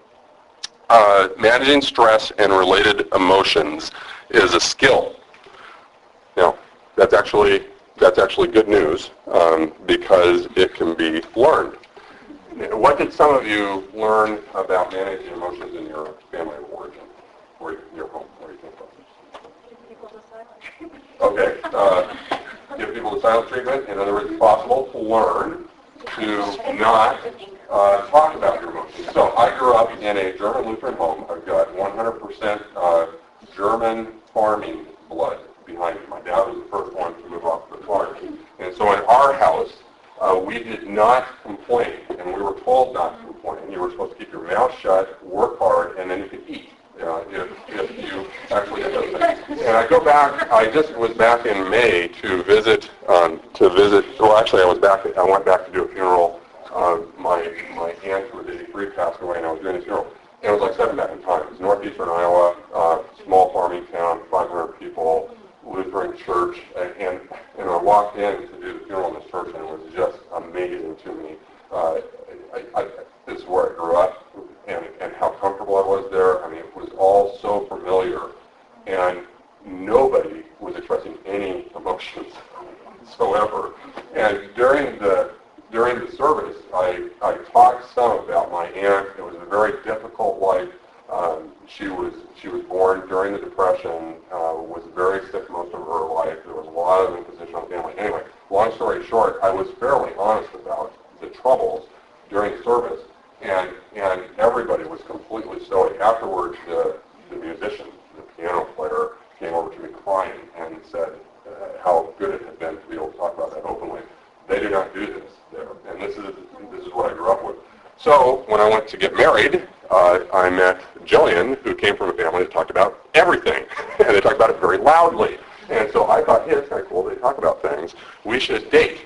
uh, managing stress and related emotions is a skill. Now, that's actually that's actually good news um, because it can be learned. What did some of you learn about managing emotions in your family of origin, or your home, where you came from? Give people the silent. Okay. Uh, give people the silent treatment. In other words, it's possible to learn to not uh, talk about your emotions. So I grew up in a German Lutheran home. I've got one hundred percent uh, German farming blood behind me. My dad was the first one to move off the farm. And so in our house, Uh, we did not complain, and we were told not to complain. You were supposed to keep your mouth shut, work hard, and then you could eat uh, if, if you actually did those things. And I go back, I just was back in May to visit, um, to visit, well actually I was back, I went back to do a funeral. Uh, my, my aunt who was eighty-three passed away, and I was doing his funeral. And it was like seven back in time. It was northeastern Iowa, uh, small farming town, five hundred people, Lutheran church, and, and I walked in to do the funeral in this church, and it was just amazing to me. Uh, I, I, this is where I grew up, and, and how comfortable I was there. I mean, it was all so familiar, and nobody was expressing any emotions whatsoever. And during the during the service, I, I talked some about my aunt. It was a very difficult life. Um, she was she was born during the Depression, uh, was very sick most of her life. There was a lot of imposition on the family. Anyway, long story short, I was fairly honest about the troubles during service, and and everybody was completely stoic. Afterwards, the, the musician, the piano player, came over to me crying and said uh, how good it had been to be able to talk about that openly. They do not do this there, and this is this is what I grew up with. So when I went to get married, uh, I met Jillian, who came from a family that talked about everything, and they talked about it very loudly. And so I thought, hey, that's kind of cool. They talk about things. We should date.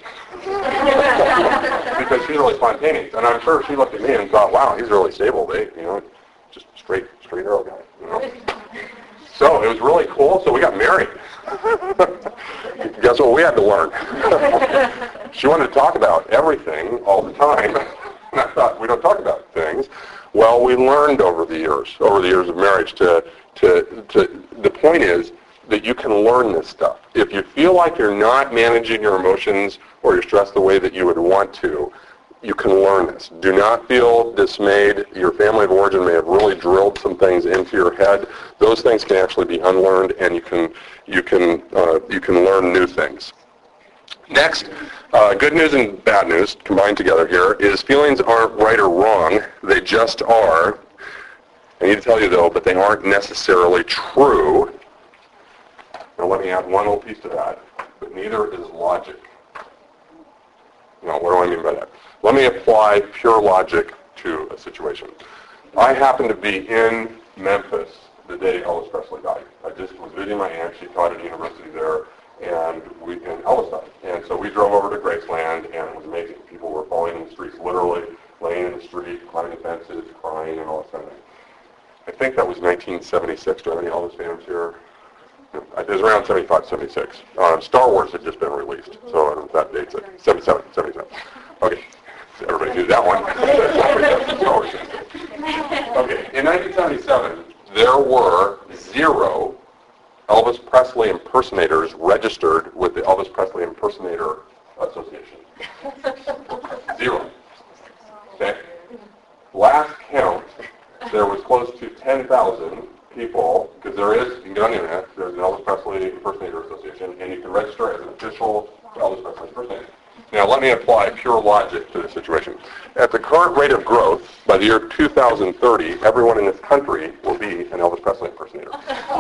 Because she's really spontaneous. And I'm sure she looked at me and thought, wow, he's really stable. They, you know, just straight, straight arrow guy, you know. So it was really cool. So we got married. Guess what we had to learn? She wanted to talk about everything all the time. And I thought, we don't talk about things. Well, we learned over the years, over the years of marriage, to, to, to, the point is that you can learn this stuff. If you feel like you're not managing your emotions or your stress the way that you would want to, you can learn this. Do not feel dismayed. Your family of origin may have really drilled some things into your head. Those things can actually be unlearned, and you can, you can, uh, you can learn new things. Next, uh, good news and bad news combined together here is feelings aren't right or wrong. They just are. I need to tell you, though, but they aren't necessarily true. Now, let me add one little piece to that. But neither is logic. Now, what do I mean by that? Let me apply pure logic to a situation. I happened to be in Memphis the day Elvis Presley died. I just was visiting my aunt. She taught at a university there. And we and Elvis died. And so we drove over to Graceland, and it was amazing. People were falling in the streets, literally laying in the street, climbing the fences, crying, and all that kind of thing. I think that was nineteen seventy-six. Do I have any Elvis fans here? It was around seventy-five, seventy-six. Um, Star Wars had just been released, so I don't know if that dates it. seventy-seven, seventy-seven. Okay, so everybody knew that one. Okay, in nineteen seventy-seven, there were zero Elvis Presley impersonators registered with the Elvis Presley Impersonator Association? Zero. Okay. Last count, there was close to ten thousand people, because there is, you can get on the internet, there's an Elvis Presley Impersonator Association, and you can register as an official Elvis Presley impersonator. Now, let me apply pure logic to the situation. At the current rate of growth, by the year two thousand thirty, everyone in this country will be an Elvis Presley impersonator.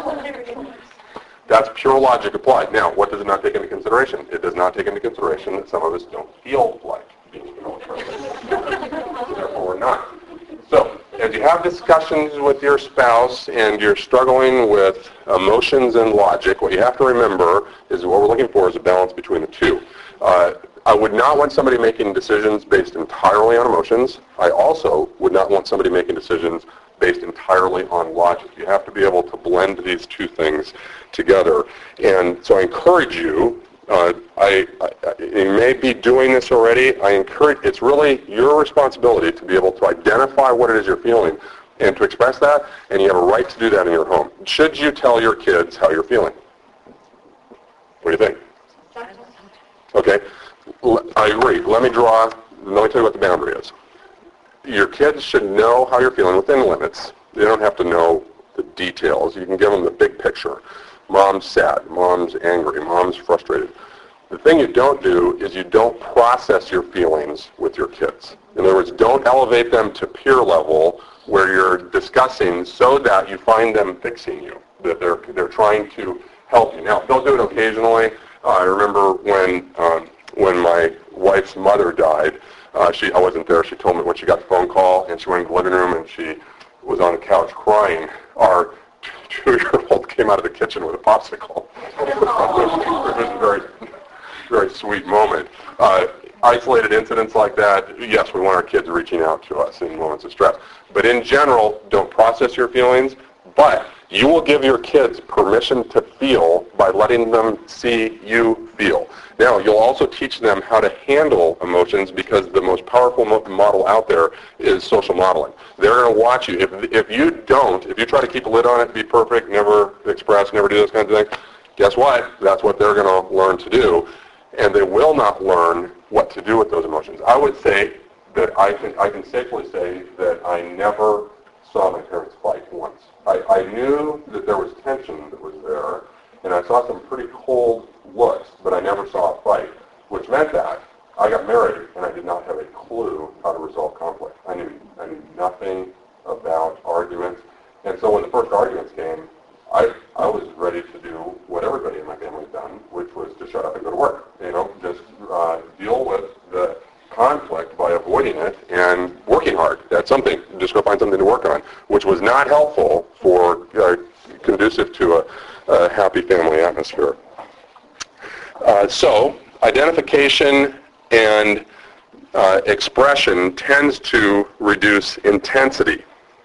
That's pure logic applied. Now, what does it not take into consideration? It does not take into consideration that some of us don't feel like being an Elvis Presley. Therefore, we're not. So, as you have discussions with your spouse and you're struggling with emotions and logic, what you have to remember is what we're looking for is a balance between the two. Uh, I would not want somebody making decisions based entirely on emotions. I also would not want somebody making decisions based entirely on logic. You have to be able to blend these two things together. And so I encourage you, uh, I, I, you may be doing this already, I encourage, it's really your responsibility to be able to identify what it is you're feeling and to express that, and you have a right to do that in your home. Should you tell your kids how you're feeling? What do you think? Okay, I agree. Let me draw, let me tell you what the boundary is. Your kids should know how you're feeling within limits. They don't have to know the details. You can give them the big picture. Mom's sad, mom's angry, mom's frustrated. The thing you don't do is you don't process your feelings with your kids. In other words, don't elevate them to peer level where you're discussing so that you find them fixing you, that they're, they're trying to help you. Now, they'll do it occasionally. Uh, I remember when um, when my wife's mother died, uh, she I wasn't there. She told me when she got the phone call, and she went into the living room, and she was on the couch crying. Our two-year-old came out of the kitchen with a popsicle. It was a very, very sweet moment. Uh, isolated incidents like that, yes, we want our kids reaching out to us in moments of stress. But in general, don't process your feelings, but you will give your kids permission to feel by letting them see you feel. Now, you'll also teach them how to handle emotions because the most powerful model out there is social modeling. They're going to watch you. If, if you don't, if you try to keep a lid on it, be perfect, never express, never do those kinds of things, guess what? That's what they're going to learn to do. And they will not learn what to do with those emotions. I would say that I can, I can safely say that I never saw my parents fight once. I, I knew that there was tension that was there, and I saw some pretty cold looks, but I never saw a fight, which meant that I got married and I did not have a clue how to resolve conflict. I knew, I knew nothing about arguments, and so when the first arguments came, I, I was ready to do what everybody in my family had done, which was to shut up and go to work. You know, just uh, deal with the conflict by avoiding it and working hard at something. Just go find something to work on, which was not helpful for uh, conducive to a, a happy family atmosphere. Uh, so identification and uh, expression tends to reduce intensity.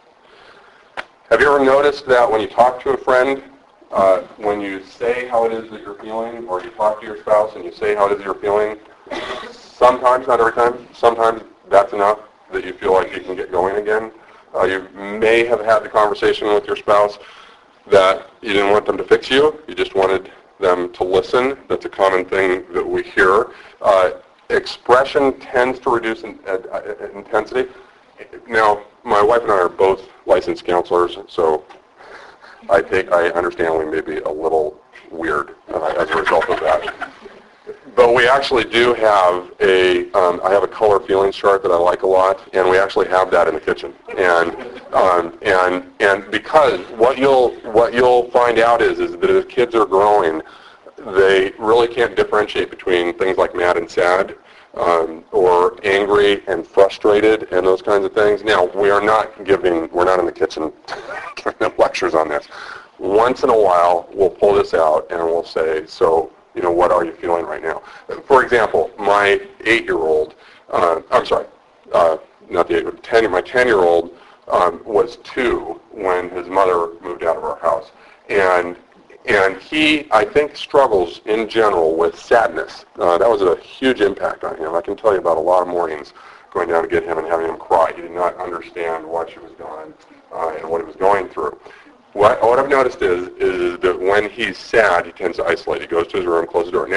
Have you ever noticed that when you talk to a friend, uh, when you say how it is that you're feeling, or you talk to your spouse and you say how it is that you're feeling, sometimes, not every time, sometimes that's enough that you feel like you can get going again. Uh, you may have had the conversation with your spouse that you didn't want them to fix you, you just wanted them to listen. That's a common thing that we hear. Uh, expression tends to reduce in, uh, uh, intensity. Now, my wife and I are both licensed counselors, so I think I understand we may be a little weird uh, as a result of that. But we actually do have a, um, I have a color feelings chart that I like a lot, and we actually have that in the kitchen. And um, and and because what you'll what you'll find out is is that as kids are growing, they really can't differentiate between things like mad and sad, um, or angry and frustrated, and those kinds of things. Now, we are not giving, we're not in the kitchen giving them lectures on this. Once in a while, we'll pull this out and we'll say, so, you know, what are you feeling right now? For example, my eight-year-old, uh, I'm sorry, uh, not the eight, ten, my ten-year-old um, was two when his mother moved out of our house. And and he, I think, struggles in general with sadness. Uh, that was a huge impact on him. I can tell you about a lot of mornings going down to get him and having him cry. He did not understand why she was gone uh, and what he was going through. What, what I've noticed is, is that when he's sad, he tends to isolate. He goes to his room, closes the door. Now,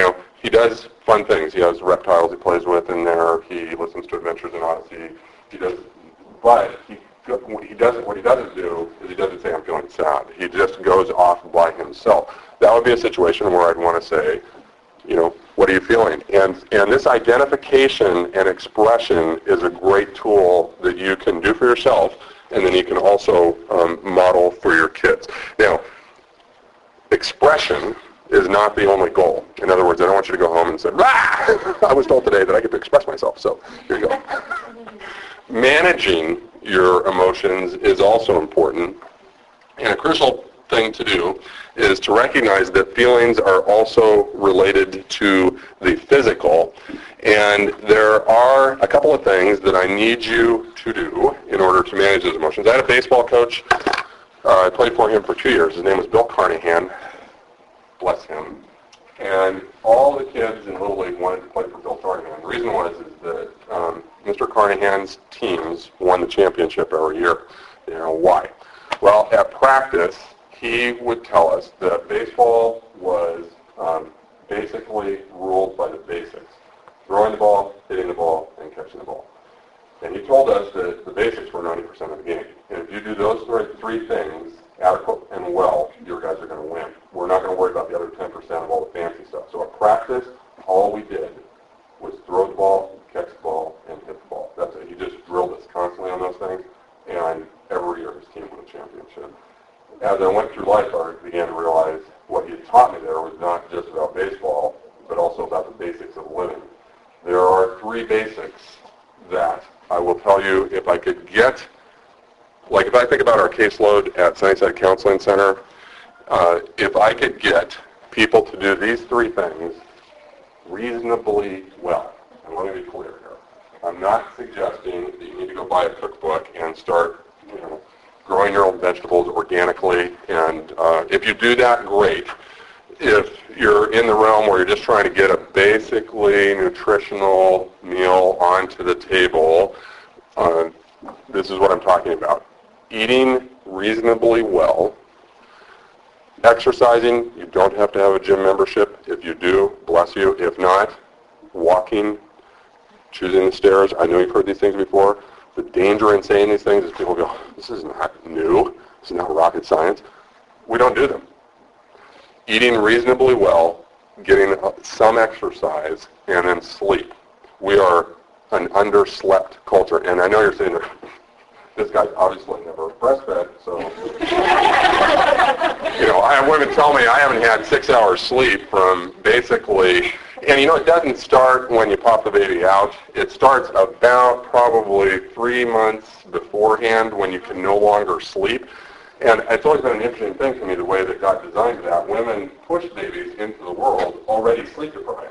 he does fun things. He has reptiles he plays with in there. He listens to Adventures in Odyssey. He does, but he he doesn't. What he doesn't do is he doesn't say I'm feeling sad. He just goes off by himself. That would be a situation where I'd want to say, you know, what are you feeling? And and this identification and expression is a great tool that you can do for yourself, and then you can also um, model for your kids. Now, expression is not the only goal. In other words, I don't want you to go home and say, "Rah! I was told today that I get to express myself, so here you go." Managing your emotions is also important, and a crucial thing to do is to recognize that feelings are also related to the physical, and there are a couple of things that I need you to do in order to manage those emotions. I had a baseball coach. Uh, I played for him for two years. His name was Bill Carnahan. Bless him. And all the kids in Little League wanted to play for Bill Carnahan. The reason was is that um, Mister Carnahan's teams won the championship every year. You know, why? Well, at practice, he would tell us that baseball was um, basically ruled by the basics. Throwing the ball, hitting the ball, and catching the ball. And he told us that the basics were ninety percent of the game. And if you do those three things adequate and well, your guys are going to win. We're not going to worry about the other ten percent of all the fancy stuff. So at practice, all we did was throw the ball, catch the ball, and hit the ball. That's it. He just drilled us constantly on those things, and every year his team won a championship. As I went through life, I began to realize what he had taught me there was not just about baseball, but also about the basics of living. There are three basics that I will tell you if I could get, like if I think about our caseload at Sunnyside Counseling Center, uh, if I could get people to do these three things reasonably well, and let me be clear here, I'm not suggesting that you need to go buy a cookbook and start, you know, growing your own vegetables organically, and uh, if you do that, great. If you're in the realm where you're just trying to get a basically nutritional meal onto the table, uh, this is what I'm talking about. Eating reasonably well, exercising, you don't have to have a gym membership. If you do, bless you. If not, walking, choosing the stairs. I know you've heard these things before. The danger in saying these things is people go, this is not new. This is not rocket science. We don't do them. Eating reasonably well, getting some exercise, and then sleep. We are an underslept culture. And I know you're saying, this guy's obviously never breastfed, so, you know, I have women tell me I haven't had six hours sleep from basically, and you know, it doesn't start when you pop the baby out. It starts about probably three months beforehand when you can no longer sleep. And it's always been an interesting thing to me the way that God designed that. Women push babies into the world already sleep deprived.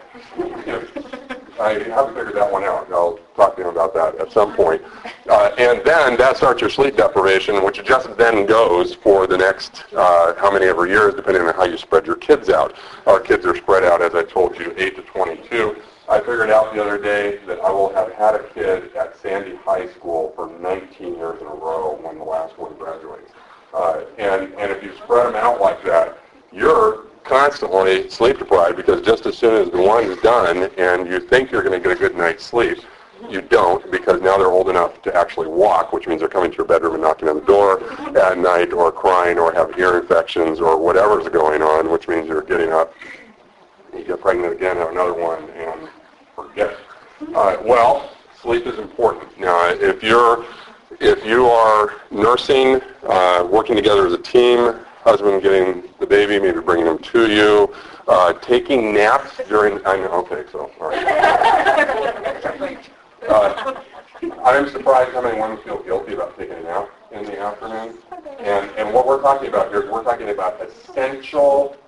I haven't figured that one out. I'll talk to you about that at some point. Uh, and then that starts your sleep deprivation, which just then goes for the next uh, how many ever years, depending on how you spread your kids out. Our kids are spread out, as I told you, eight to twenty-two. I figured out the other day that I will have had a kid at Sandy High School for nineteen years in a row when the last one graduates. Uh, and, and if you spread them out like that, you're constantly sleep deprived because just as soon as the one is done and you think you're going to get a good night's sleep, you don't because now they're old enough to actually walk, which means they're coming to your bedroom and knocking on the door at night or crying or have ear infections or whatever's going on, which means you're getting up, you get pregnant again, have another one, and forget. Uh, well, sleep is important. Now, if you're If you are nursing, uh, working together as a team, husband getting the baby, maybe bringing them to you, uh, taking naps during, I know, okay, so, all right. Uh, I'm surprised how many women feel guilty about taking a nap in the afternoon. And, and what we're talking about here is we're talking about essential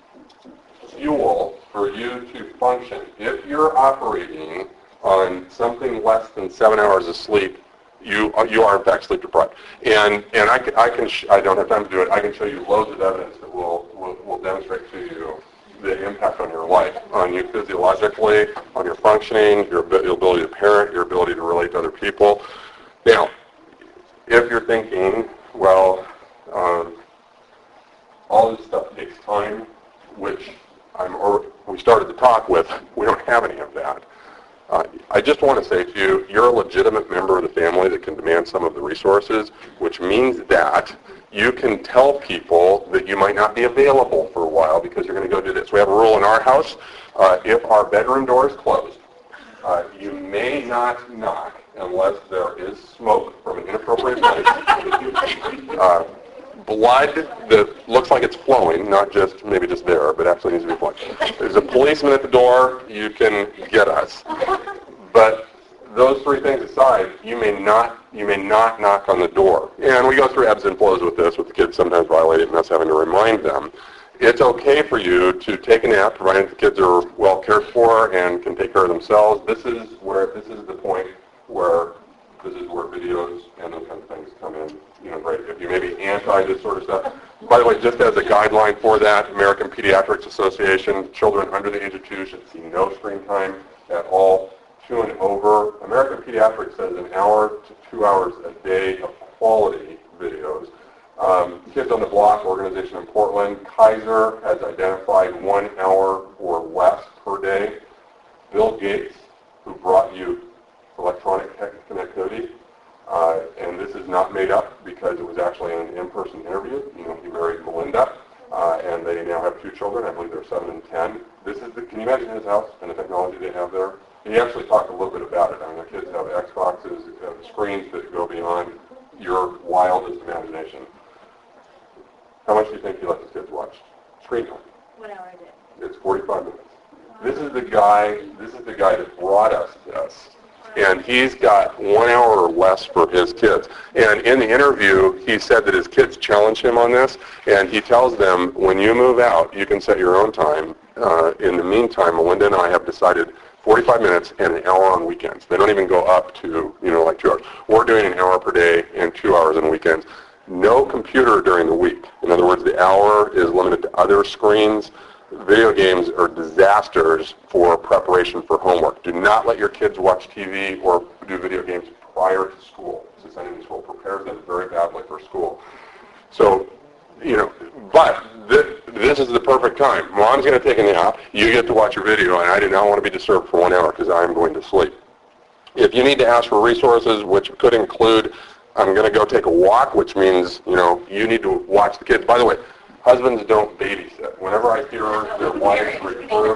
fuel for you to function. If you're operating on something less than seven hours of sleep, you you are in fact sleep deprived, and and I can, I can sh- I don't have time to do it. I can show you loads of evidence that will will, will demonstrate to you the impact on your life, on you physiologically, on your functioning, your, your ability to parent, your ability to relate to other people. Now, if you're thinking, well, um, all this stuff takes time, which I'm or we started the talk with, we don't just want to say to you, you're a legitimate member of the family that can demand some of the resources, which means that you can tell people that you might not be available for a while because you're going to go do this. We have a rule in our house. Uh, if our bedroom door is closed, uh, you may not knock unless there is smoke from an inappropriate place. Uh, blood that looks like it's flowing, not just maybe just there, but actually needs to be flowing. There's a policeman at the door, you can get us. But those three things aside, you may not you may not knock on the door. And we go through ebbs and flows with this, with the kids sometimes violate it and us having to remind them. It's okay for you to take a nap, provided the kids are well cared for and can take care of themselves. This is where this is the point where this is where videos and those kind of things come in. You know, right? If you may be anti this sort of stuff. By the way, just as a guideline for that, American Pediatrics Association, children under the age of two should see no screen time at all. Two and over. American Pediatrics says an hour to two hours a day of quality videos. Um, Kids on the Block organization in Portland, Kaiser has identified one hour or less per day. Bill Gates, who brought you electronic connectivity, uh, and this is not made up because it was actually an in-person interview. You know, he married Melinda, uh, and they now have two children. I believe they're seven and ten. This is the, can you imagine his house and the technology they have there? He actually talked a little bit about it. I mean, their kids have Xboxes, have screens that go beyond your wildest imagination. How much do you think he lets his kids watch screen time? One hour a day. It's forty-five minutes. This is the guy. This is the guy that brought us this, and he's got one hour or less for his kids. And in the interview, he said that his kids challenge him on this, and he tells them, when you move out, you can set your own time. Uh, in the meantime, Melinda and I have decided forty-five minutes and an hour on weekends. They don't even go up to, you know, like two hours. We're doing an hour per day and two hours on weekends. No computer during the week. In other words, the hour is limited to other screens. Video games are disasters for preparation for homework. Do not let your kids watch T V or do video games prior to school. This is sending to school prepares them very badly for school. So, you know, but th- this is the perfect time. Mom's going to take a nap. You get to watch your video, and I do not want to be disturbed for one hour because I'm going to sleep. If you need to ask for resources, which could include, I'm going to go take a walk, which means, you know, you need to watch the kids. By the way, husbands don't babysit. Whenever I hear their wives refer,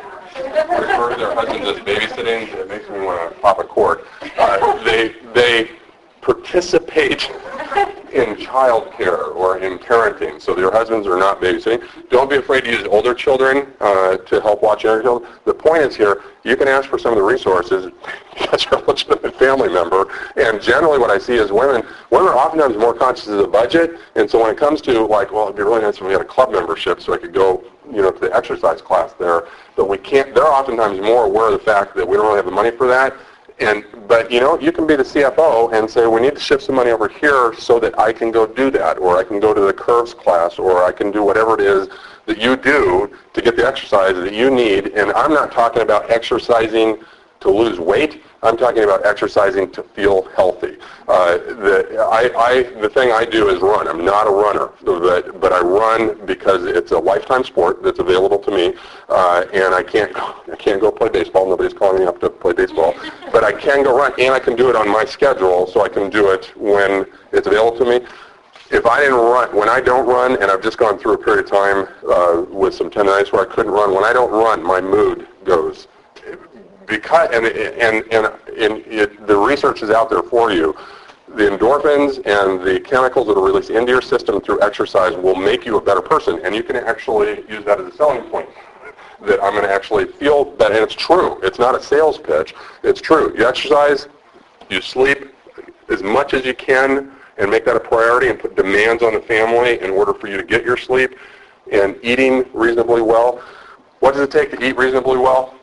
refer to their husbands as babysitting, it makes me want to pop a cork. Uh, they, they participate in child care or in parenting, so your husbands are not babysitting. Don't be afraid to use older children uh, to help watch younger children. The point is here, you can ask for some of the resources because you're a legitimate family member, and generally what I see is women, women are oftentimes more conscious of the budget, and so when it comes to like, well, it'd be really nice if we had a club membership so I could go, you know, to the exercise class there, but we can't, they're oftentimes more aware of the fact that we don't really have the money for that. And, but, you know, you can be the C F O and say, we need to shift some money over here so that I can go do that, or I can go to the curves class, or I can do whatever it is that you do to get the exercise that you need. And I'm not talking about exercising to lose weight. I'm talking about exercising to feel healthy. Uh, the, I, I, the thing I do is run. I'm not a runner, but, but I run because it's a lifetime sport that's available to me, uh, and I can't, I can't go play baseball. Nobody's calling me up to play baseball, but I can go run, and I can do it on my schedule, so I can do it when it's available to me. If I didn't run, when I don't run, and I've just gone through a period of time uh, with some tendonitis where I couldn't run, when I don't run, my mood goes. Because, and, and, and, and it, the research is out there for you. The endorphins and the chemicals that are released into your system through exercise will make you a better person, and you can actually use that as a selling point. That I'm going to actually feel better, and it's true. It's not a sales pitch. It's true. You exercise, you sleep as much as you can, and make that a priority, and put demands on the family in order for you to get your sleep, and eating reasonably well. What does it take to eat reasonably well?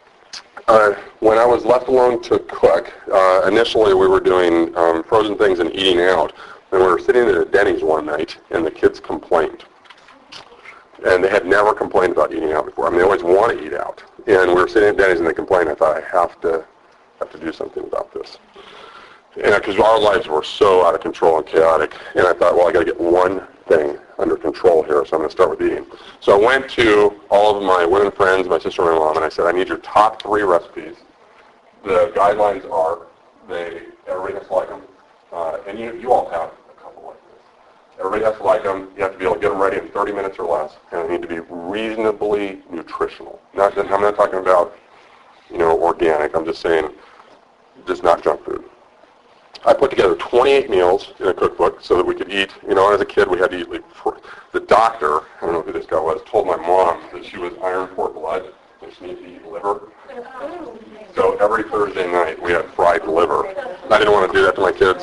Uh, when I was left alone to cook, uh, initially we were doing um, frozen things and eating out. And we were sitting at a Denny's one night, and the kids complained. And they had never complained about eating out before. I mean, they always want to eat out. And we were sitting at Denny's, and they complained. I thought, I have to have to do something about this. And because our lives were so out of control and chaotic, and I thought, well, I got to get one thing under control here, so I'm going to start with eating. So I went to all of my women friends, my sister and my mom, and I said, I need your top three recipes the guidelines are, they, everybody has to like them, uh, and you, you all have a couple like this. Everybody has to like them. You have to be able to get them ready in thirty minutes or less, and they need to be reasonably nutritional. Not, I'm not talking about, you know, organic. I'm just saying, just not junk food. I put together twenty-eight meals in a cookbook so that we could eat. You know, as a kid, we had to eat. Like, the doctor, I don't know who this guy was, told my mom that she was iron poor blood and she needed to eat liver. So every Thursday night we had fried liver. I didn't want to do that to my kids.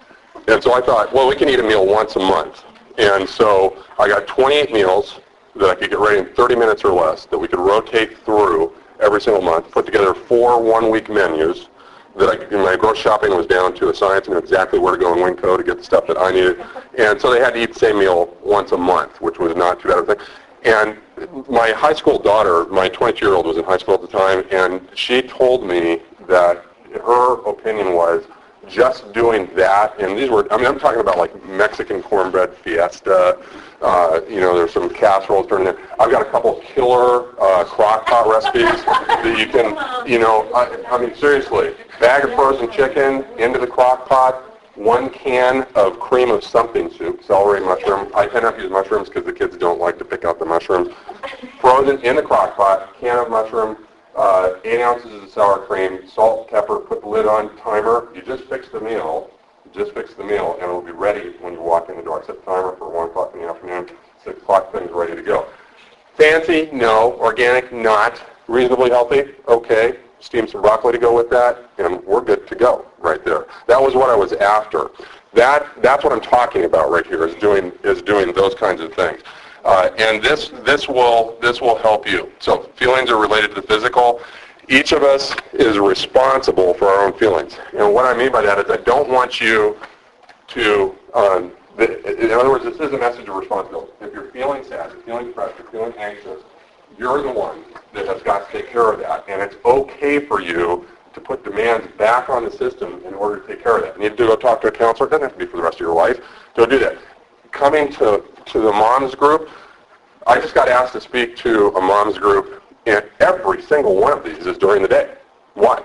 And so I thought, well, we can eat a meal once a month. And so I got twenty-eight meals that I could get ready in thirty minutes or less that we could rotate through every single month, put together four one-week menus that I, my grocery shopping was down to a science and knew exactly where to go in Winco to get the stuff that I needed. And so they had to eat the same meal once a month, which was not too bad of a thing. And my high school daughter, my twenty-two-year-old was in high school at the time, and she told me that her opinion was just doing that, and these were, I mean, I'm talking about like Mexican cornbread fiesta, uh, you know, there's some casseroles during there. I've got a couple killer uh, crock pot recipes that you can, you know, I, I mean, seriously, bag of frozen chicken into the crock pot, one can of cream of something soup, celery, mushroom. I tend not to use mushrooms because the kids don't like to pick out the mushrooms. Frozen in the crock pot, can of mushroom, uh, eight ounces of sour cream, salt, pepper, put the lid on, timer. You just fix the meal. You just fix the meal, and it will be ready when you walk in the door. I set the timer for one o'clock in the afternoon. six o'clock, things ready to go. Fancy? No. Organic? Not. Reasonably healthy? Okay. Steam some broccoli to go with that, and we're good to go right there. That was what I was after. That that's what I'm talking about right here, is doing is doing those kinds of things. Uh, and this this will this will help you. So feelings are related to the physical. Each of us is responsible for our own feelings. And what I mean by that is I don't want you to, um, the, in other words, this is a message of responsibility. If you're feeling sad, you're feeling depressed, you're feeling anxious, you're the one that has got to take care of that. And it's okay for you to put demands back on the system in order to take care of that. You need to go talk to a counselor. It doesn't have to be for the rest of your life. Go do that. Coming to, to the moms group, I just got asked to speak to a moms group, and every single one of these is during the day. Why?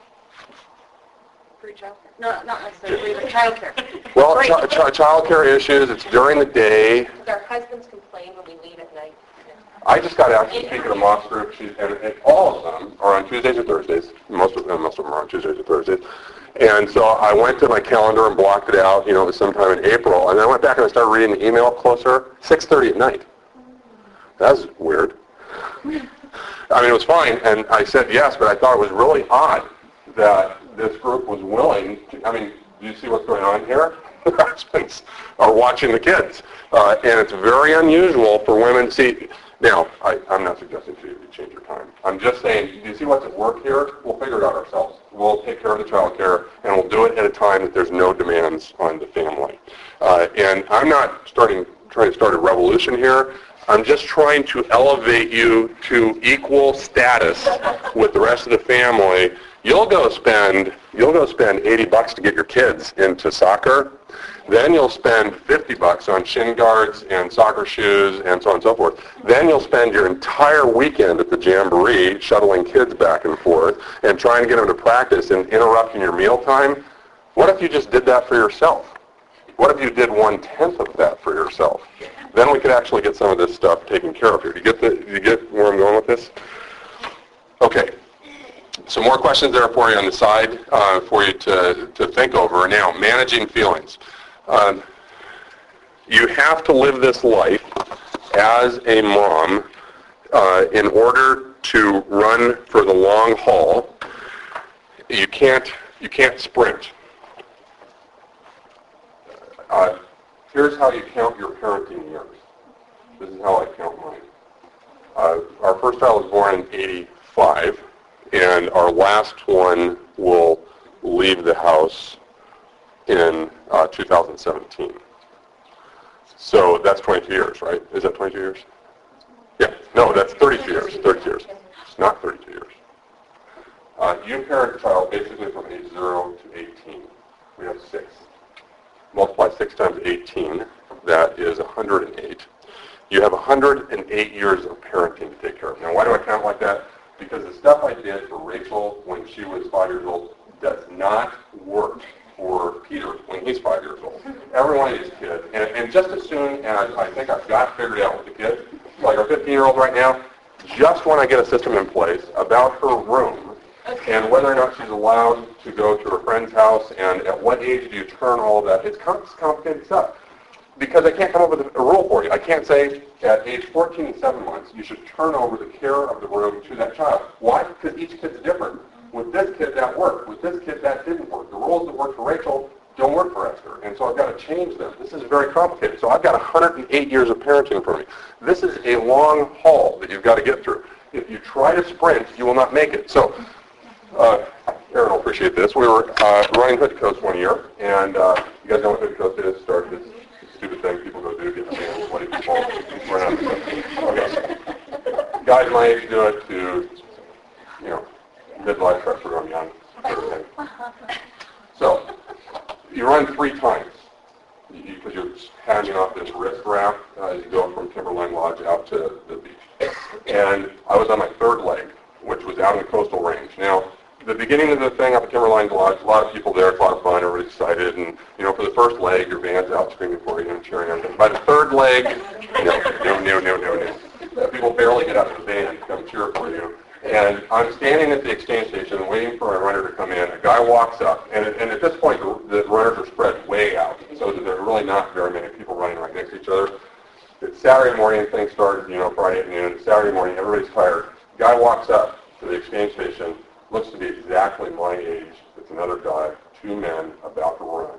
Free childcare. No, not necessarily, but childcare. Well, ch- ch- child care issues, it's during the day. Our husbands complain when we leave at night. I just got asked to speak at a moms group, She's, and, and all of them are on Tuesdays or Thursdays. Most of them, most of them are on Tuesdays or Thursdays. And so I went to my calendar and blocked it out, you know, it was sometime in April. And then I went back and I started reading the email closer, six thirty at night. That's weird. I mean, it was fine, and I said yes, but I thought it was really odd that this group was willing to, I mean, do you see what's going on here? The husbands are watching the kids, uh, and it's very unusual for women to see. Now, I, I'm not suggesting to you to change your time. I'm just saying, do you see what's at work here? We'll figure it out ourselves. We'll take care of the child care, and we'll do it at a time that there's no demands on the family. Uh, and I'm not starting trying to start a revolution here. I'm just trying to elevate you to equal status with the rest of the family. You'll go spend you'll go spend eighty bucks to get your kids into soccer. Then you'll spend fifty bucks on shin guards and soccer shoes and so on and so forth. Then you'll spend your entire weekend at the Jamboree shuttling kids back and forth and trying to get them to practice and interrupting your mealtime. What if you just did that for yourself? What if you did one-tenth of that for yourself? Then we could actually get some of this stuff taken care of here. Do you get the, do you get where I'm going with this? Okay. Some more questions there for you on the side uh, for you to, to think over. Now, managing feelings. Um, you have to live this life as a mom uh, in order to run for the long haul. You can't, you can't sprint. Uh, here's how you count your parenting years. This is how I count mine. Uh, our first child was born in eighty-five, and our last one will leave the house in uh, two thousand seventeen. So that's twenty-two years, right? Is that twenty-two years? Yeah. No, that's thirty-two years. thirty-two years. It's not thirty-two years. Uh, you parent a child basically from age zero to eighteen. We have six. Multiply six times eighteen, that is one hundred eight. You have one hundred eight years of parenting to take care of. Now, why do I count like that? because the stuff I did for Rachel when she was five years old does not work for Peter when he's five years old. Every one of these kids, and, and just as soon as I think I've got it figured out with the kids, like our fifteen-year-old right now, just when I get a system in place about her room and whether or not she's allowed to go to her friend's house and at what age do you turn all of that, it's complicated stuff. Because I can't come up with a rule for you. I can't say at age fourteen and seven months you should turn over the care of the room to that child. Why? Because each kid's different. With this kid that worked. With this kid that didn't work. The rules that work for Rachel don't work for Esther. And so I've got to change them. This is very complicated. So I've got one hundred eight years of parenting for me. This is a long haul that you've got to get through. If you try to sprint, you will not make it. So uh, Aaron will appreciate this. We were uh, running Hood Coast one year, and uh, you guys know what Hood Coast is. Started this stupid thing people go do, get the hands, sweaty people, run out. Okay. Guys my age do it to, you know, midlife pressure on young, sort of thing. So, you run three times, because you, you're handing off this wrist wrap uh, as you go from Timberline Lodge out to the beach. And I was on my third leg, which was out in the coastal range. Now, the beginning of the thing up at Timberline Lodge, a lot of people there, it's a lot of fun, everybody's excited, and, you know, for the first leg, your band's out screaming for you and cheering on you. By the third leg, no, no, no, no, no, no. People barely get out of the band to come cheer for you. And I'm standing at the exchange station waiting for a runner to come in. A guy walks up, and, and at this point, the, the runners are spread way out, so that there are really not very many people running right next to each other. It's Saturday morning, things started, you know, Friday at noon. Saturday morning, everybody's tired. Guy walks up to the exchange station, looks to be exactly my age. It's another guy, two men about to run.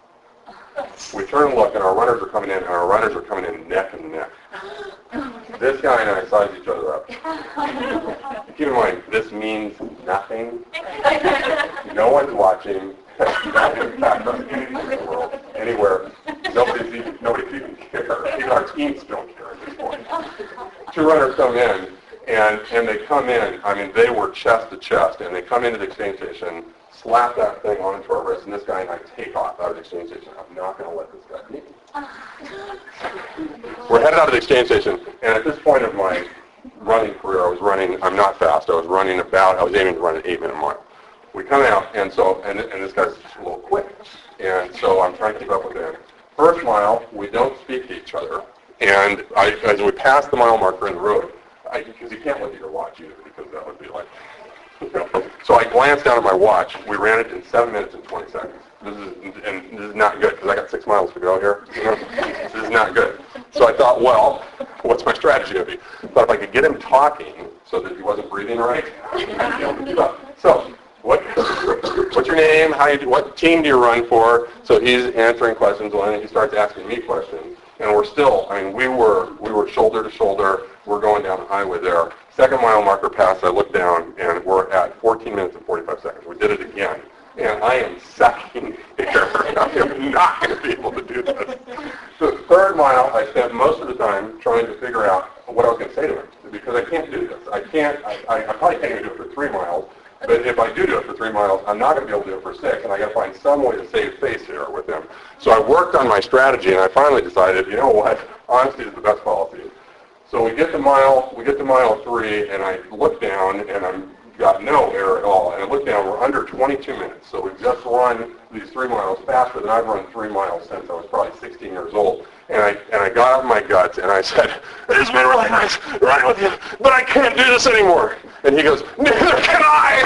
We turn and look, and our runners are coming in, and our runners are coming in neck and neck. This guy and I size each other up. Keep in mind, this means nothing. No one's watching. Has no impact on anything in the world, anywhere. Nobody's even, nobody's even care. Even our teams don't care at this point. Two runners come in, and, and they come in, I mean, they were chest to chest, and they come into the exchange station, slap that thing onto our wrist, and this guy and I take off out of the exchange station. I'm not going to let this guy beat me. We're headed out of the exchange station, and at this point of my running career, I was running, I'm not fast, I was running about, I was aiming to run an eight-minute mile. We come out, and so, and, and this guy's a little quick, and so I'm trying to keep up with him. First mile, we don't speak to each other, and I, as we pass the mile marker in the road, I, because you can't look at your watch either, because that would be like, you know. So I glanced down at my watch. We ran it in seven minutes and twenty seconds. This is, and this is not good, because I got six miles to go here. You know? This is not good. So I thought, well, what's my strategy going to be? Thought if I could get him talking so that he wasn't breathing right, I'd be able to keep up. So, what, what's your name? How you do, what team do you run for? So he's answering questions, and then he starts asking me questions. And we're still, I mean, we were we were shoulder to shoulder. We're going down the highway there. Second mile marker passed. I look down, and we're at fourteen minutes and forty-five seconds. We did it again. And I am sucking air. I am not going to be able to do this. The third mile, I spent most of the time trying to figure out what I was going to say to him, because I can't do this. I can't, I, I, I probably can't even do it for three miles. But if I do do it for three miles, I'm not going to be able to do it for six, and I got to find some way to save face here with him. So I worked on my strategy, and I finally decided, you know what, honesty is the best policy. So we get to mile, we get to mile three, and I look down, and I'm got no air at all. And I look down, we're under twenty-two minutes. So we've just run these three miles faster than I've run three miles since I was probably sixteen years old. And I and I got out of my guts, and I said, it's been really nice running with you, but I can't do this anymore. And he goes, neither can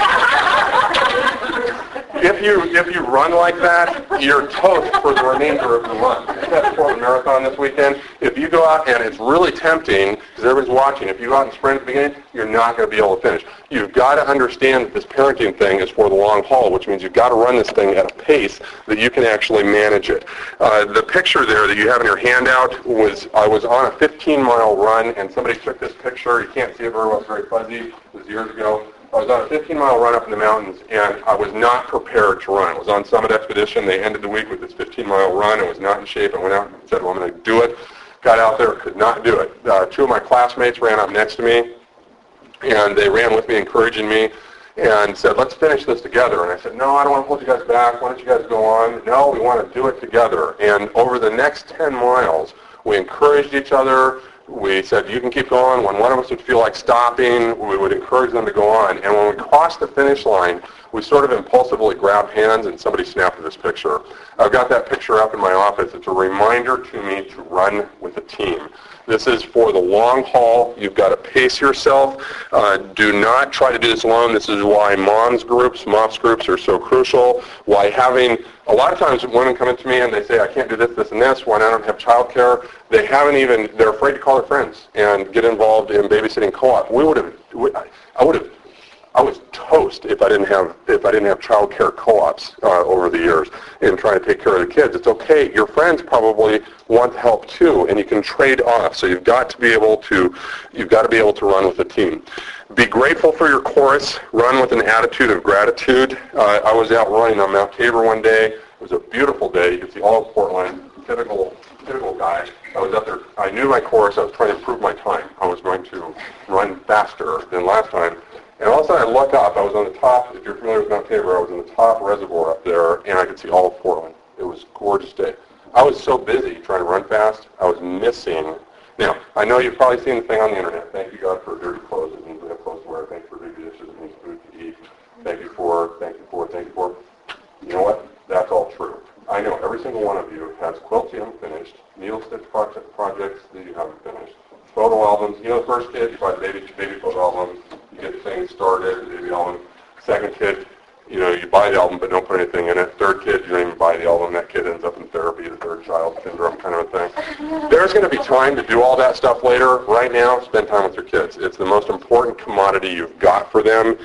I! If you if you run like that, you're toast for the remainder of the run. I had a Portland Marathon this weekend. If you go out and it's really tempting, because everybody's watching, if you go out and sprint at the beginning, you're not going to be able to finish. You've got to understand that this parenting thing is for the long haul, which means you've got to run this thing at a pace that you can actually manage it. Uh, the picture there that you have in your handout was, I was on a fifteen mile run, and somebody took this picture. You can't see it very well. It's very fuzzy. It was years ago. I was on a fifteen mile run up in the mountains, and I was not prepared to run. I was on Summit Expedition. They ended the week with this fifteen mile run. I was not in shape. I went out and said, well, I'm going to do it. Got out there, could not do it. Uh, two of my classmates ran up next to me, and they ran with me, encouraging me, and said, let's finish this together. And I said, no, I don't want to hold you guys back. Why don't you guys go on? No, we want to do it together. And over the next ten miles, we encouraged each other. we said, you can keep going. When one of us would feel like stopping, we would encourage them to go on. And when we crossed the finish line, we sort of impulsively grabbed hands and somebody snapped this picture. I've got that picture up in my office. It's a reminder to me to run with a team. This is for the long haul. You've got to pace yourself. Uh, do not try to do this alone. This is why moms groups, MOPS groups are so crucial. Why having, a lot of times women come into me and they say, I can't do this, this, and this when I don't have child care. They haven't even, they're afraid to call their friends and get involved in babysitting co-op. We would have, we, I would have, I was toast if I didn't have if I didn't have child care co-ops uh, over the years in trying to take care of the kids. It's okay. Your friends probably want help too, and you can trade off. So you've got to be able to you've got to be able to run with a team. Be grateful for your chorus. Run with an attitude of gratitude. Uh, I was out running on Mount Tabor one day. It was a beautiful day. You can see all of Portland. Typical typical guy. I was up there. I knew my course. I was trying to improve my time. I was going to run faster than last time. And all of a sudden I look up, I was on the top, if you're familiar with Mount Tabor, I was in the top reservoir up there, and I could see all of Portland. It was a gorgeous day. I was so busy trying to run fast, I was missing. Now, I know you've probably seen the thing on the internet. Thank you, God, for dirty clothes. It means we have clothes to wear. Thank you for dirty dishes. It means food to eat. Thank you for, thank you for, thank you for. You know what? That's all true. I know every single one of you has quilts you haven't finished, needle stitch project, projects that you haven't finished, photo albums. You know, the first kid, you buy the baby, baby photo album. You get things started, baby album. Second kid, you know, you buy the album but don't put anything in it. Third kid, you don't even buy the album. That kid ends up in therapy, the third child syndrome kind of a thing. There's going to be time to do all that stuff later. Right now, spend time with your kids. It's the most important commodity you've got for them.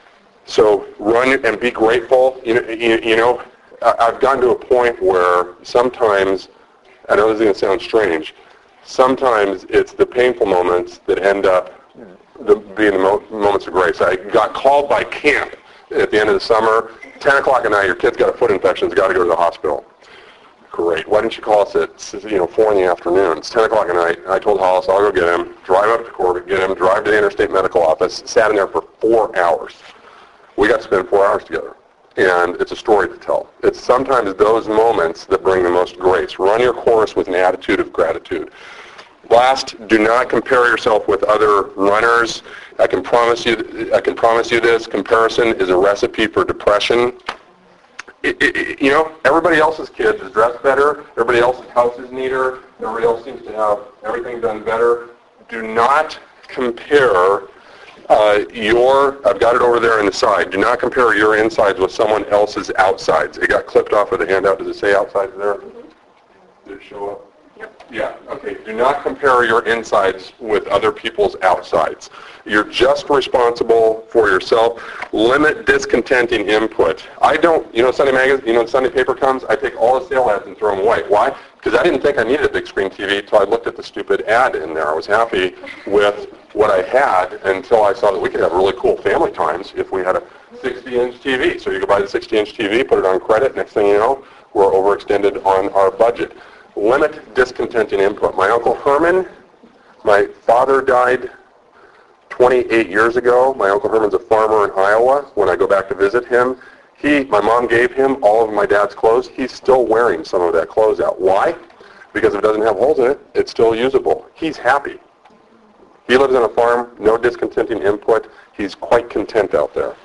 So run and be grateful. You know, you, you know I've gotten to a point where sometimes, I know this is going to sound strange, sometimes it's the painful moments that end up the, being the mo- moments of grace. I got called by camp at the end of the summer, ten o'clock at night, your kid's got a foot infection, he's got to go to the hospital. Great. Why didn't you call us at you know four in the afternoon? It's ten o'clock at night. I told Hollis, I'll go get him, drive up to Corbett, get him, drive to the interstate medical office, sat in there for four hours. We got to spend four hours together. And it's a story to tell. It's sometimes those moments that bring the most grace. Run your course with an attitude of gratitude. Last, do not compare yourself with other runners. I can promise you, I can promise you this, comparison is a recipe for depression. It, it, you know, everybody else's kids is dressed better, everybody else's house is neater, everybody else seems to have everything done better. Do not compare uh, your, I've got it over there on the side, do not compare your insides with someone else's outsides. It got clipped off of the handout. Does it say outsides there? Did it show up? Yep. Yeah, okay. Do not compare your insides with other people's outsides. You're just responsible for yourself. Limit discontenting input. I don't, you know, Sunday magazine, you know, when Sunday paper comes, I take all the sale ads and throw them away. Why? Because I didn't think I needed a big screen T V until I looked at the stupid ad in there. I was happy with what I had until I saw that we could have really cool family times if we had a sixty inch T V. So you could buy the sixty inch T V, put it on credit, next thing you know, we're overextended on our budget. Limit discontenting input. My Uncle Herman, my father died twenty-eight years ago. My Uncle Herman's a farmer in Iowa. When I go back to visit him, he, my mom gave him all of my dad's clothes. He's still wearing some of that clothes out. Why? Because if it doesn't have holes in it, it's still usable. He's happy. He lives on a farm, no discontenting input. He's quite content out there.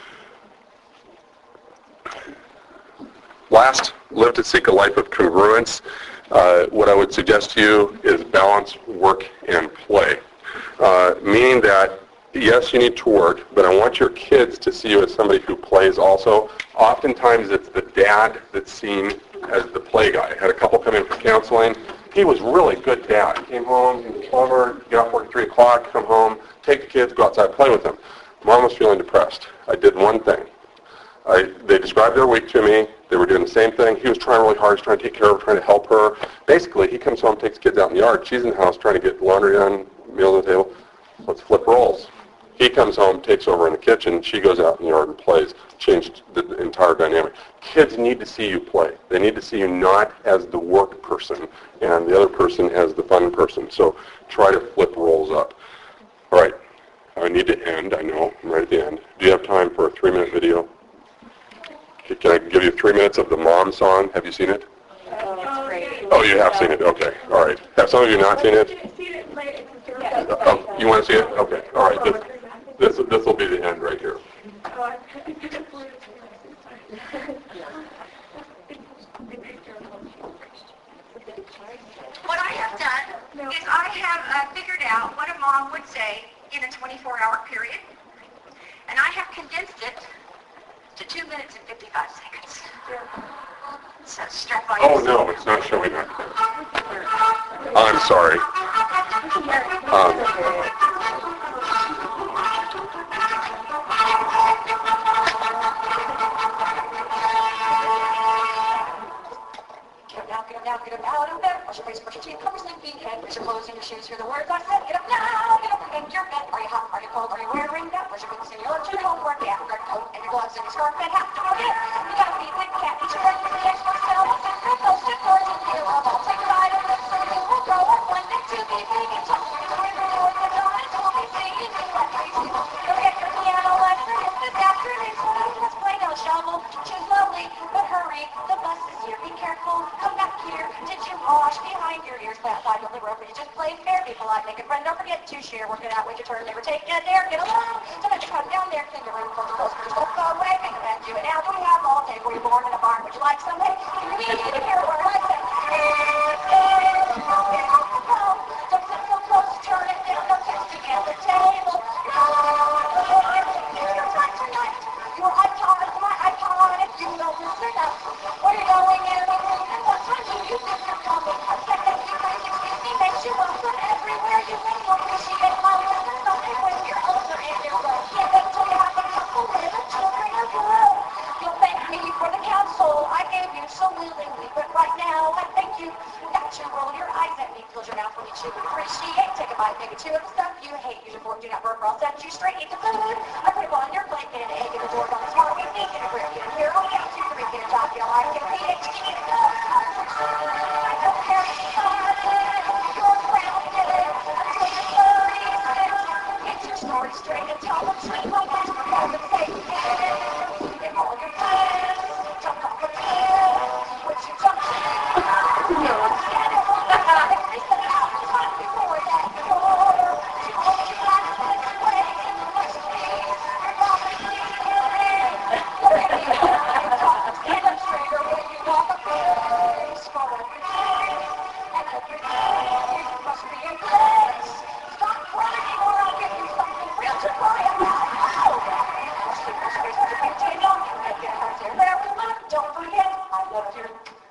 Last, live to seek a life of congruence. Uh, what I would suggest to you is balance work and play. Uh, meaning that, yes, you need to work, but I want your kids to see you as somebody who plays also. Oftentimes it's the dad that's seen as the play guy. I had a couple come in for counseling. He was really good dad. He came home, he was a plumber, get off work at three o'clock, come home, take the kids, go outside, play with them. Mom was feeling depressed. I did one thing. I, they described their week to me. They were doing the same thing. He was trying really hard. He's trying to take care of her, trying to help her. Basically, he comes home, takes kids out in the yard. She's in the house trying to get laundry done, meals on the table. Let's flip roles. He comes home, takes over in the kitchen. She goes out in the yard and plays. Changed the entire dynamic. Kids need to see you play. They need to see you not as the work person and the other person as the fun person. So try to flip roles up. All right. I need to end. I know. I'm right at the end. Do you have time for a three-minute video? Can I give you three minutes of the Mom song? Have you seen it? Oh, that's great. Oh, you have seen it. Okay. All right. Have some of you not seen it? Oh, you want to see it? Okay. All right. This this this will be the end right here. What I have done is I have uh, figured out what a mom would say in a twenty-four hour period, and I have condensed it to two minutes and fifty-five seconds. So strap on Oh your no, it's not showing that. I'm sorry. Um, Get up now, get up now, get up out of bed. Wash your face, brush your teeth, cover your sleepy head. Raise your clothes and your shoes. Hear the words I said. Get up now, get up and make your bed. Are you hot? Are you cold? Are you wearing that? Where's your books and your lunch and your homework? Yeah, grab your coat and your gloves and your scarf and hat. Don't forget, you gotta feed the cat. Eat your breakfast, eggs, for sale. Secret post to doors and fear of all. Take a ride on this so you will grow up one day to be big and tall. Enjoy the Lord the Giants will be singing you like crazy. Go get your piano lesson this afternoon. Let's play no shovel. Choose slowly, but hurry. The bus is here. Be careful. Come back here. Did you wash behind your ears? That side of the road where you just play fair. People like make a friend. Don't forget to share. Work it out. Wait your turn. Never take a dare. Get along. Sometimes you come down there. Clean your room. Close your clothes. Put your stuff away. Make a friend. Do it now. Do we have all day? Were you born in a barn? Would you like some hay? Can you read and hear what I say? Don't sit so close. Turn it down. No texting at the table. It's your time tonight. Your iPod is my iPod. If you don't listen up, where you going in the room? And what time do you think you're coming? A second, you guys, excuse me, makes you welcome everywhere you went. You'll appreciate my lessons only when you're older and you're grown. Can't wait till you have a couple little children of your own. You'll thank me for the counsel I gave you so willingly, but right now I thank you that you roll your eyes at me, close your mouth when you chew and appreciate. Take a bite, take a chew of the stuff you hate. Use your fork, do not burp, or I'll set you straight. Eat the food. I put it on your plate, get an egg, get a door, on the smart, get a knee, get a grip, get a here, oh, get a two, three, get a job, get a life, get a beat it, get a go. I don't care if you're started, you're grounded, until you're thirty-six. Get your story straight and tell them straight like this, for heaven's sake. Get all your plans, jump off a cliff, put your jump Don't forget, I love you.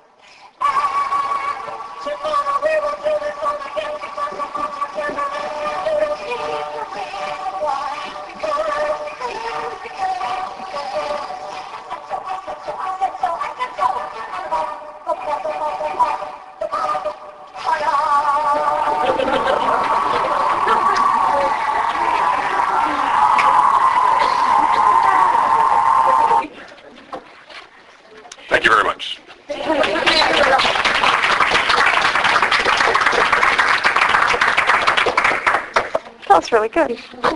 Tomorrow we will do this all again because I want you to remember. You don't need the reason why. Because, because, because, because. I said so, I said so, I said so, I said so. The ball, the ball, the ball, the ball, the ball. Thank you very much. That's really good.